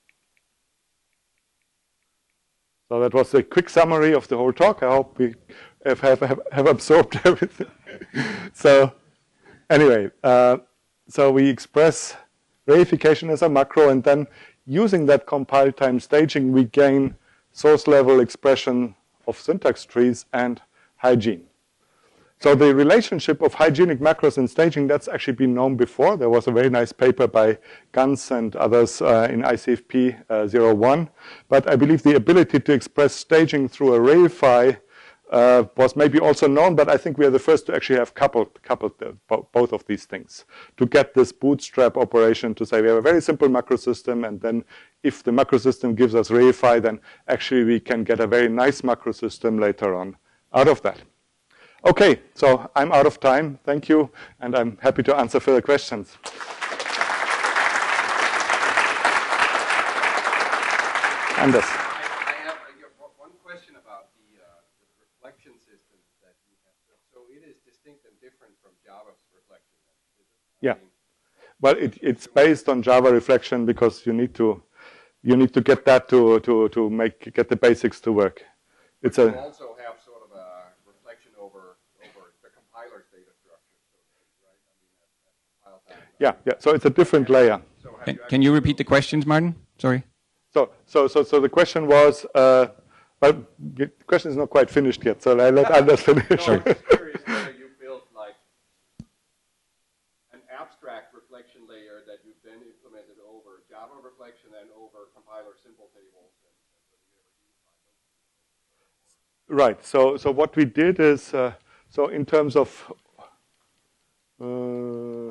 So that was a quick summary of the whole talk. I hope we have, have, have absorbed everything. So anyway, uh, so we express reification as a macro, and then using that compile time staging, we gain source level expression of syntax trees and hygiene. So the relationship of hygienic macros and staging, that's actually been known before. There was a very nice paper by Ganz and others uh, in I C F P uh, zero one. But I believe the ability to express staging through a reify Uh, was maybe also known, but I think we are the first to actually have coupled, coupled the, bo both of these things to get this bootstrap operation to say we have a very simple macro system, and then if the macro system gives us reify, then actually we can get a very nice macro system later on out of that. Okay, so I'm out of time. Thank you, and I'm happy to answer further questions. Anders. Yeah, well, it, it's based on Java reflection because you need to you need to get that to to to make get the basics to work. It's you a also have sort of a reflection over over the compiler stage. Yeah, yeah. So it's a different layer. Can, can you repeat the questions, Martin? Sorry. So, so, so, so the question was, uh, well, the question is not quite finished yet. So I let Anders finish. No, I'm just curious whether you built like an abstract reflection layer that you then implemented over Java reflection and over compiler simple tables. Right. So, so what we did is, uh, so in terms of, uh,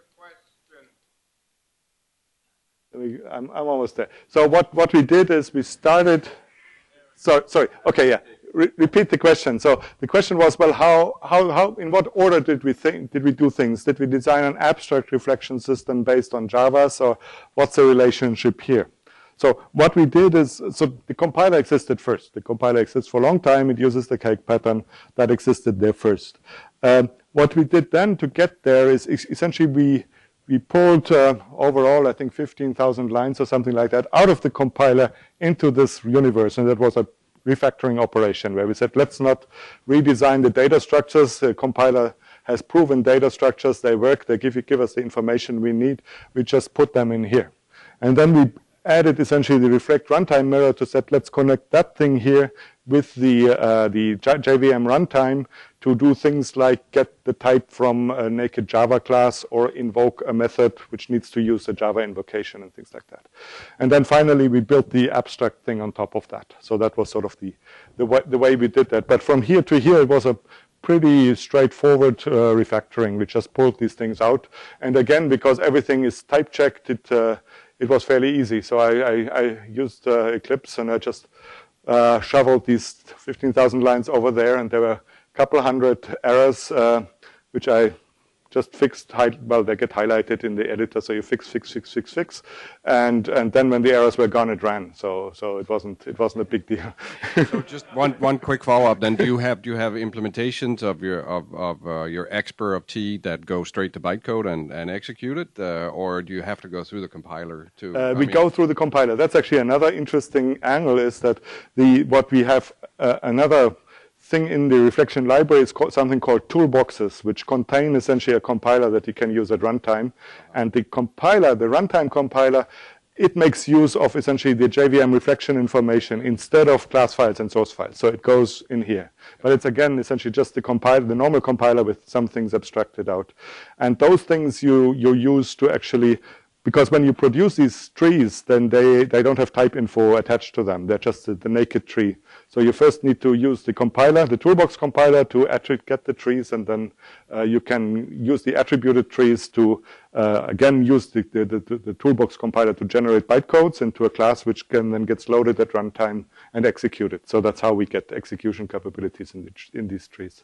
I'm, I'm almost there. So what, what we did is we started, sorry, sorry, okay, yeah, Re repeat the question. So the question was, well, how, how, how, in what order did we think, did we do things? Did we design an abstract reflection system based on Java? So what's the relationship here? So what we did is, so the compiler existed first. The compiler exists for a long time. It uses the cake pattern that existed there first. Um, what we did then to get there is essentially we, we pulled uh, overall, I think, fifteen thousand lines or something like that out of the compiler into this universe. And that was a refactoring operation where we said, let's not redesign the data structures. The compiler has proven data structures. They work. They give, you, give us the information we need. We just put them in here. And then we added essentially the reflect runtime mirror to say, let's connect that thing here with the, uh, the J V M runtime to do things like get the type from a naked Java class or invoke a method which needs to use a Java invocation and things like that. And then finally, we built the abstract thing on top of that. So that was sort of the, the, way, the way we did that. But from here to here, it was a pretty straightforward uh, refactoring. We just pulled these things out. And again, because everything is type checked, it, uh, it was fairly easy. So I, I, I used uh, Eclipse and I just uh, shoveled these fifteen thousand lines over there, and there were a couple hundred errors, uh, which I just fixed. Well, they get highlighted in the editor, so you fix, fix, fix, fix, fix, and and then when the errors were gone, it ran. So so it wasn't it wasn't a big deal. So just one one quick follow up. Then do you have do you have implementations of your of of uh, your Expr of T that go straight to bytecode and and execute it, uh, or do you have to go through the compiler too? Uh, we mean, go through the compiler. That's actually another interesting angle. Is that the what we have uh, another thing in the reflection library is called, something called toolboxes, which contain essentially a compiler that you can use at runtime. And the compiler, the runtime compiler, it makes use of essentially the J V M reflection information instead of class files and source files. So it goes in here. But it's, again, essentially just the compiler, the normal compiler with some things abstracted out. And those things you, you use to actually, because when you produce these trees, then they, they don't have type info attached to them. They're just the, the naked tree. So you first need to use the compiler, the toolbox compiler, to get the trees, and then uh, you can use the attributed trees to, uh, again, use the, the, the, the toolbox compiler to generate bytecodes into a class which can then gets loaded at runtime and executed. So that's how we get execution capabilities in, the, in these trees.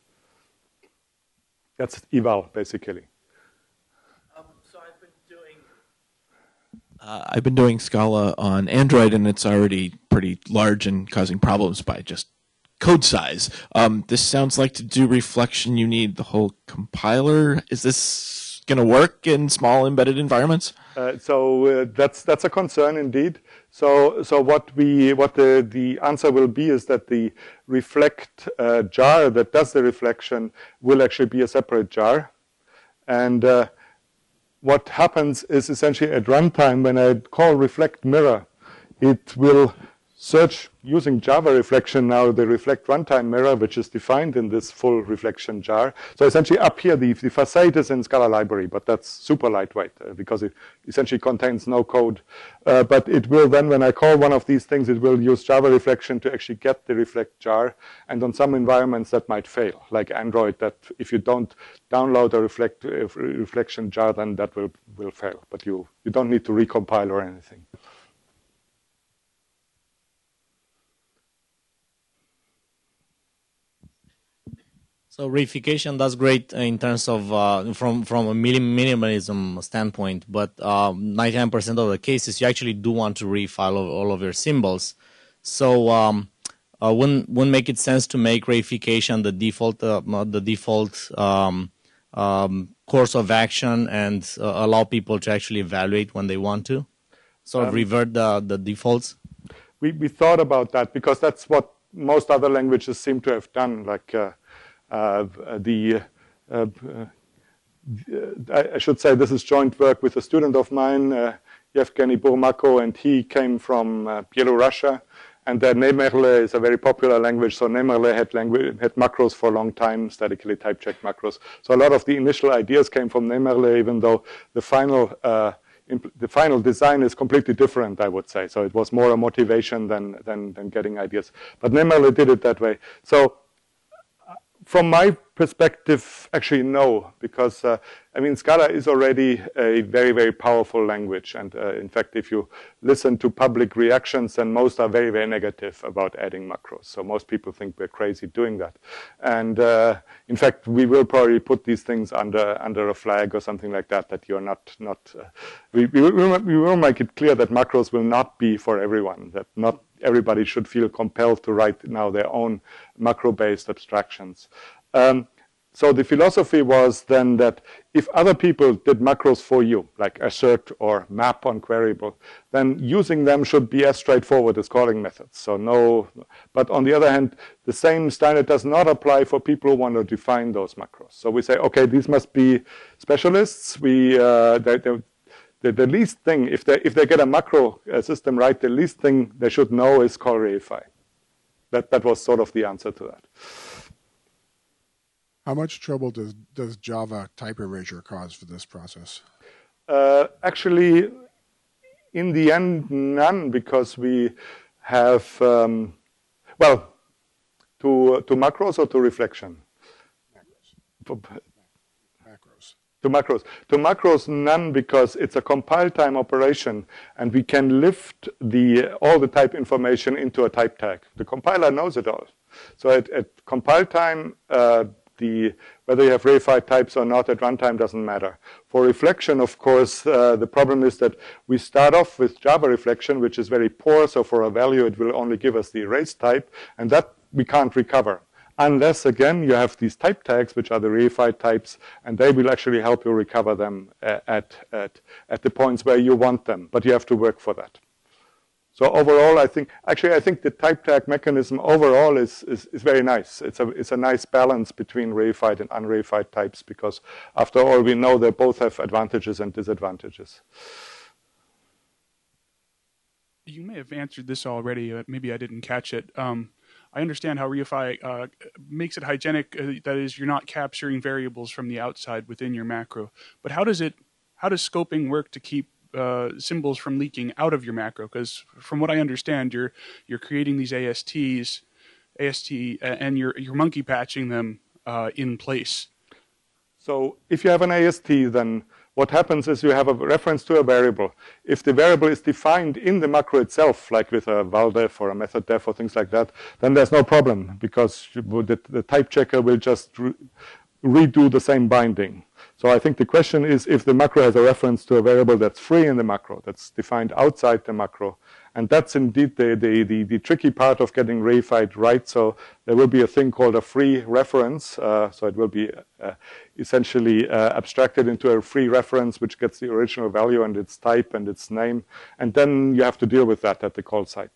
That's eval, basically. Uh, I've been doing Scala on Android, and it's already pretty large and causing problems by just code size. Um, this sounds like to do reflection, you need the whole compiler. Is this going to work in small embedded environments? Uh, so uh, that's that's a concern indeed. So so what we what the the answer will be is that the reflect uh, jar that does the reflection will actually be a separate jar, and uh, what happens is essentially at runtime, when I call reflect mirror, it will search using Java reflection now, the reflect runtime mirror, which is defined in this full reflection jar. So essentially up here, the, the facade is in Scala library, but that's super lightweight uh, because it essentially contains no code. Uh, but it will then, when I call one of these things, it will use Java reflection to actually get the reflect jar. And on some environments that might fail, like Android, that if you don't download a reflect, uh, reflection jar, then that will, will fail. But you, you don't need to recompile or anything. So reification does great in terms of uh, from from a minimalism standpoint, but ninety-nine percent um, of the cases you actually do want to refile all of your symbols. So um, uh, wouldn't wouldn't make it sense to make reification the default uh, the default um, um, course of action and uh, allow people to actually evaluate when they want to, sort of um, revert the the defaults. We we thought about that because that's what most other languages seem to have done, like. Uh, Uh, the uh, I, I should say this is joint work with a student of mine, uh, Yevgeny Burmako, and he came from uh, Belarus. And that Nemerle is a very popular language. So Nemerle had language, had macros for a long time, statically type-checked macros. So a lot of the initial ideas came from Nemerle, even though the final uh, the final design is completely different, I would say. So it was more a motivation than than, than getting ideas. But Nemerle did it that way. So from my perspective, actually no, because uh, I mean Scala is already a very, very powerful language. And uh, in fact, if you listen to public reactions, then most are very, very negative about adding macros. So most people think we're crazy doing that. And uh, in fact, we will probably put these things under under a flag or something like that, that you're not, not uh, we, we, will, we will make it clear that macros will not be for everyone, that not everybody should feel compelled to write now their own macro-based abstractions. Um, so the philosophy was then that if other people did macros for you, like assert or map on Queryable, then using them should be as straightforward as calling methods. So no, but on the other hand, the same standard does not apply for people who want to define those macros. So we say, okay, these must be specialists. We uh, they, they, The, the least thing, if they if they get a macro uh, system right, the least thing they should know is call reify. That that was sort of the answer to that. How much trouble does does Java type erasure cause for this process? Uh, actually, in the end, none, because we have um, well to to macros or to reflection. Macros. Macros. To macros. To macros, none, because it's a compile time operation, and we can lift the all the type information into a type tag. The compiler knows it all. So at, at compile time, uh, the whether you have reified types or not at runtime doesn't matter. For reflection, of course, uh, the problem is that we start off with Java reflection, which is very poor. So for a value, it will only give us the erased type, and that we can't recover. Unless, again, you have these type tags, which are the reified types, and they will actually help you recover them at, at, at the points where you want them. But you have to work for that. So overall, I think, actually, I think the type tag mechanism overall is, is, is very nice. It's a, it's a nice balance between reified and unreified types, because after all, we know they both have advantages and disadvantages. You may have answered this already, but maybe I didn't catch it. Um, I understand how reify uh, makes it hygienic. Uh, that is, you're not capturing variables from the outside within your macro. But how does it? How does scoping work to keep uh, symbols from leaking out of your macro? Because from what I understand, you're you're creating these A S Ts, A S T, uh, and you're you're monkey patching them uh, in place. So if you have an A S T, then what happens is you have a reference to a variable. If the variable is defined in the macro itself, like with a valdef or a method def or things like that, then there's no problem, because the, the type checker will just re redo the same binding. So I think the question is if the macro has a reference to a variable that's free in the macro, that's defined outside the macro. And that's indeed the, the, the, the tricky part of getting reified right. So there will be a thing called a free reference. Uh, so it will be uh, essentially uh, abstracted into a free reference, which gets the original value and its type and its name. And then you have to deal with that at the call site.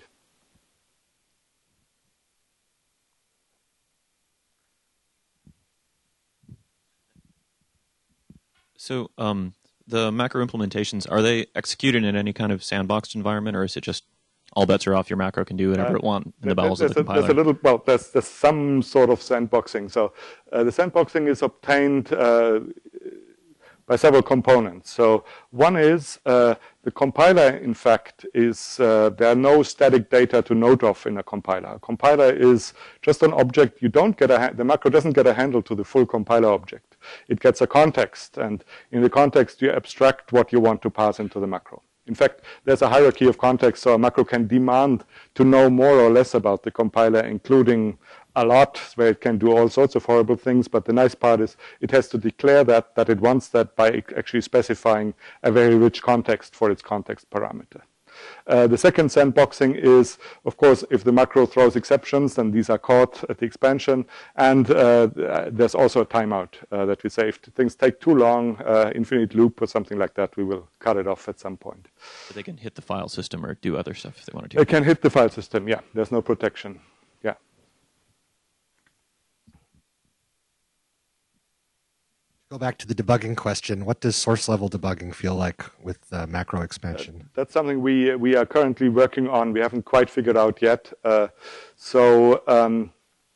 So um, the macro implementations, are they executed in any kind of sandboxed environment, or is it just all bets are off, your macro can do whatever uh, it wants in the bowels there's of the a, compiler? There's a little, well, there's, there's some sort of sandboxing. So uh, the sandboxing is obtained uh, by several components. So one is uh, the compiler, in fact, is uh, there are no static data to note of in a compiler. A compiler is just an object. You don't get a, the macro doesn't get a handle to the full compiler object. It gets a context, and in the context, you abstract what you want to pass into the macro. In fact, there's a hierarchy of context, so a macro can demand to know more or less about the compiler, including a lot, where it can do all sorts of horrible things. But the nice part is it has to declare that, that it wants that by actually specifying a very rich context for its context parameter. Uh, the second sandboxing is, of course, if the macro throws exceptions, then these are caught at the expansion. And uh, there's also a timeout uh, that we say if things take too long, uh, infinite loop or something like that, we will cut it off at some point. But they can hit the file system or do other stuff if they want to do. They can hit the file system, yeah. There's no protection, yeah. Go back to the debugging question. What does source level debugging feel like with uh, macro expansion? Uh, that's something we we are currently working on. We haven't quite figured out yet. Uh, so um,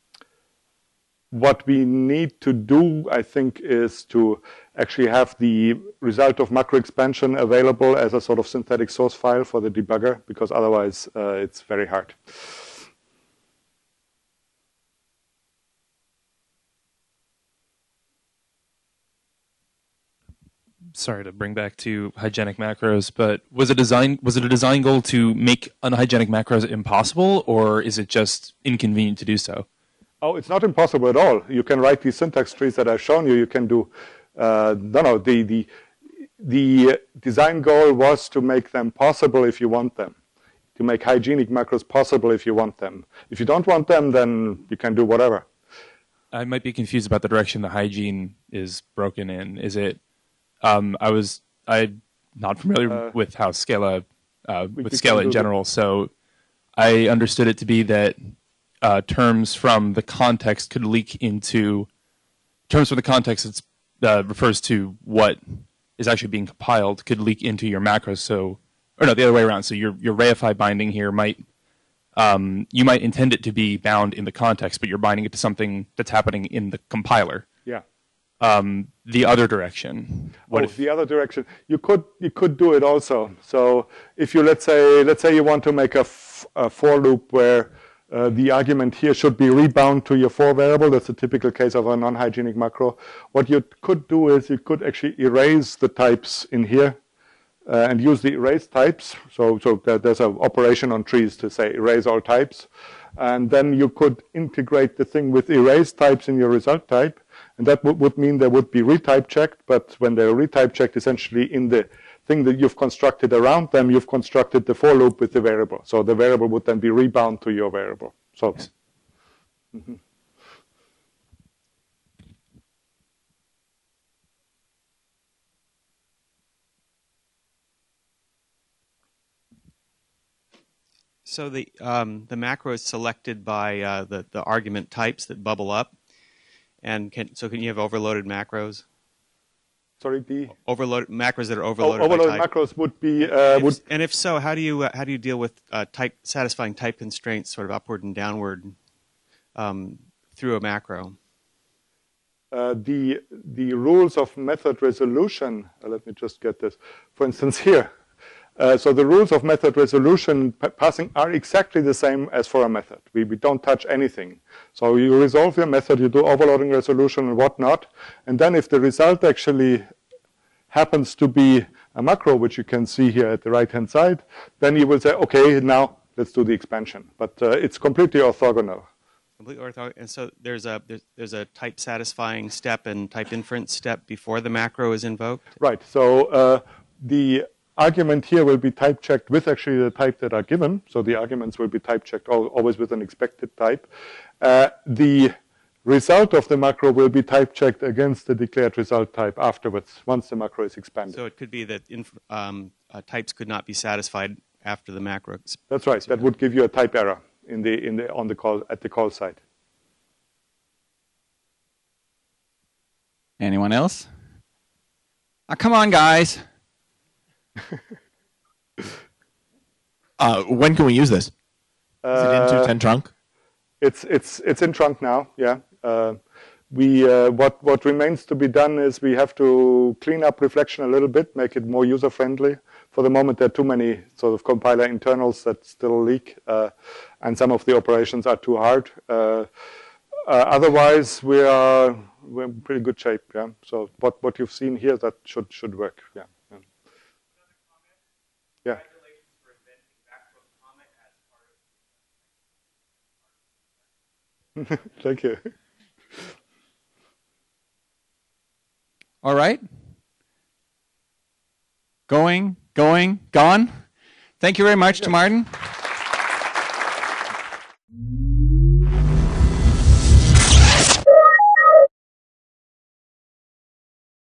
what we need to do, I think, is to actually have the result of macro expansion available as a sort of synthetic source file for the debugger, because otherwise uh, it's very hard. Sorry to bring back to hygienic macros, but was it design was it a design goal to make unhygienic macros impossible, or is it just inconvenient to do so? Oh, it's not impossible at all. You can write these syntax trees that I've shown you. You can do uh, no, no. The the the design goal was to make them possible if you want them, to make hygienic macros possible if you want them. If you don't want them, then you can do whatever. I might be confused about the direction the hygiene is broken in. Is it? Um, I was I'm not familiar Uh, with how Scala uh, we- with we Scala can in do the- general, so I understood it to be that uh, terms from the context could leak into terms from the context that uh, refers to what is actually being compiled could leak into your macros. So, or no, the other way around. So your your reify binding here might um, you might intend it to be bound in the context, but you're binding it to something that's happening in the compiler. Yeah. Um, the other direction. What oh, if the other direction. You could you could do it also. So if you let's say let's say you want to make a, f a for loop where uh, the argument here should be rebound to your for variable. That's a typical case of a non-hygienic macro. What you could do is you could actually erase the types in here uh, and use the erase types. So so there, there's an operation on trees to say erase all types, and then you could integrate the thing with erase types in your result type. And that would mean they would be retype checked, but when they're retype checked, essentially in the thing that you've constructed around them, you've constructed the for loop with the variable. So the variable would then be rebound to your variable. So, mm-hmm. So the um, the macro is selected by uh, the the argument types that bubble up. And can, so can you have overloaded macros? Sorry, the overloaded macros that are overloaded. Oh, overloaded by type. macros would be uh, and, would if, and if so, how do you uh, how do you deal with uh, type satisfying type constraints, sort of upward and downward, um, through a macro? Uh, the the rules of method resolution. Uh, let me just get this. For instance, here. Uh, so the rules of method resolution passing are exactly the same as for a method. We, we don't touch anything. So you resolve your method, you do overloading resolution and whatnot, and then if the result actually happens to be a macro, which you can see here at the right-hand side, then you will say, okay, now let's do the expansion. But uh, it's completely orthogonal. Completely orthogonal. And so there's a there's, there's a type satisfying step and type inference step before the macro is invoked? Right. So uh, the argument here will be type checked with actually the type that are given. So the arguments will be type checked always with an expected type. Uh, the result of the macro will be type checked against the declared result type afterwards, once the macro is expanded. So it could be that inf um, uh, types could not be satisfied after the macro. That's right. That would give you a type error in the in the on the call at the call site. Anyone else? Oh, come on, guys. uh, when can we use this? Is it in two ten trunk? It's it's it's in trunk now. Yeah. Uh, we uh, what what remains to be done is we have to clean up reflection a little bit, make it more user friendly. For the moment, there are too many sort of compiler internals that still leak, uh, and some of the operations are too hard. Uh, uh, otherwise, we are we're in pretty good shape. Yeah. So what what you've seen here, that should should work. Yeah. Yeah. Yeah. Thank you. All right. Going, going, gone. Thank you very much to Martin.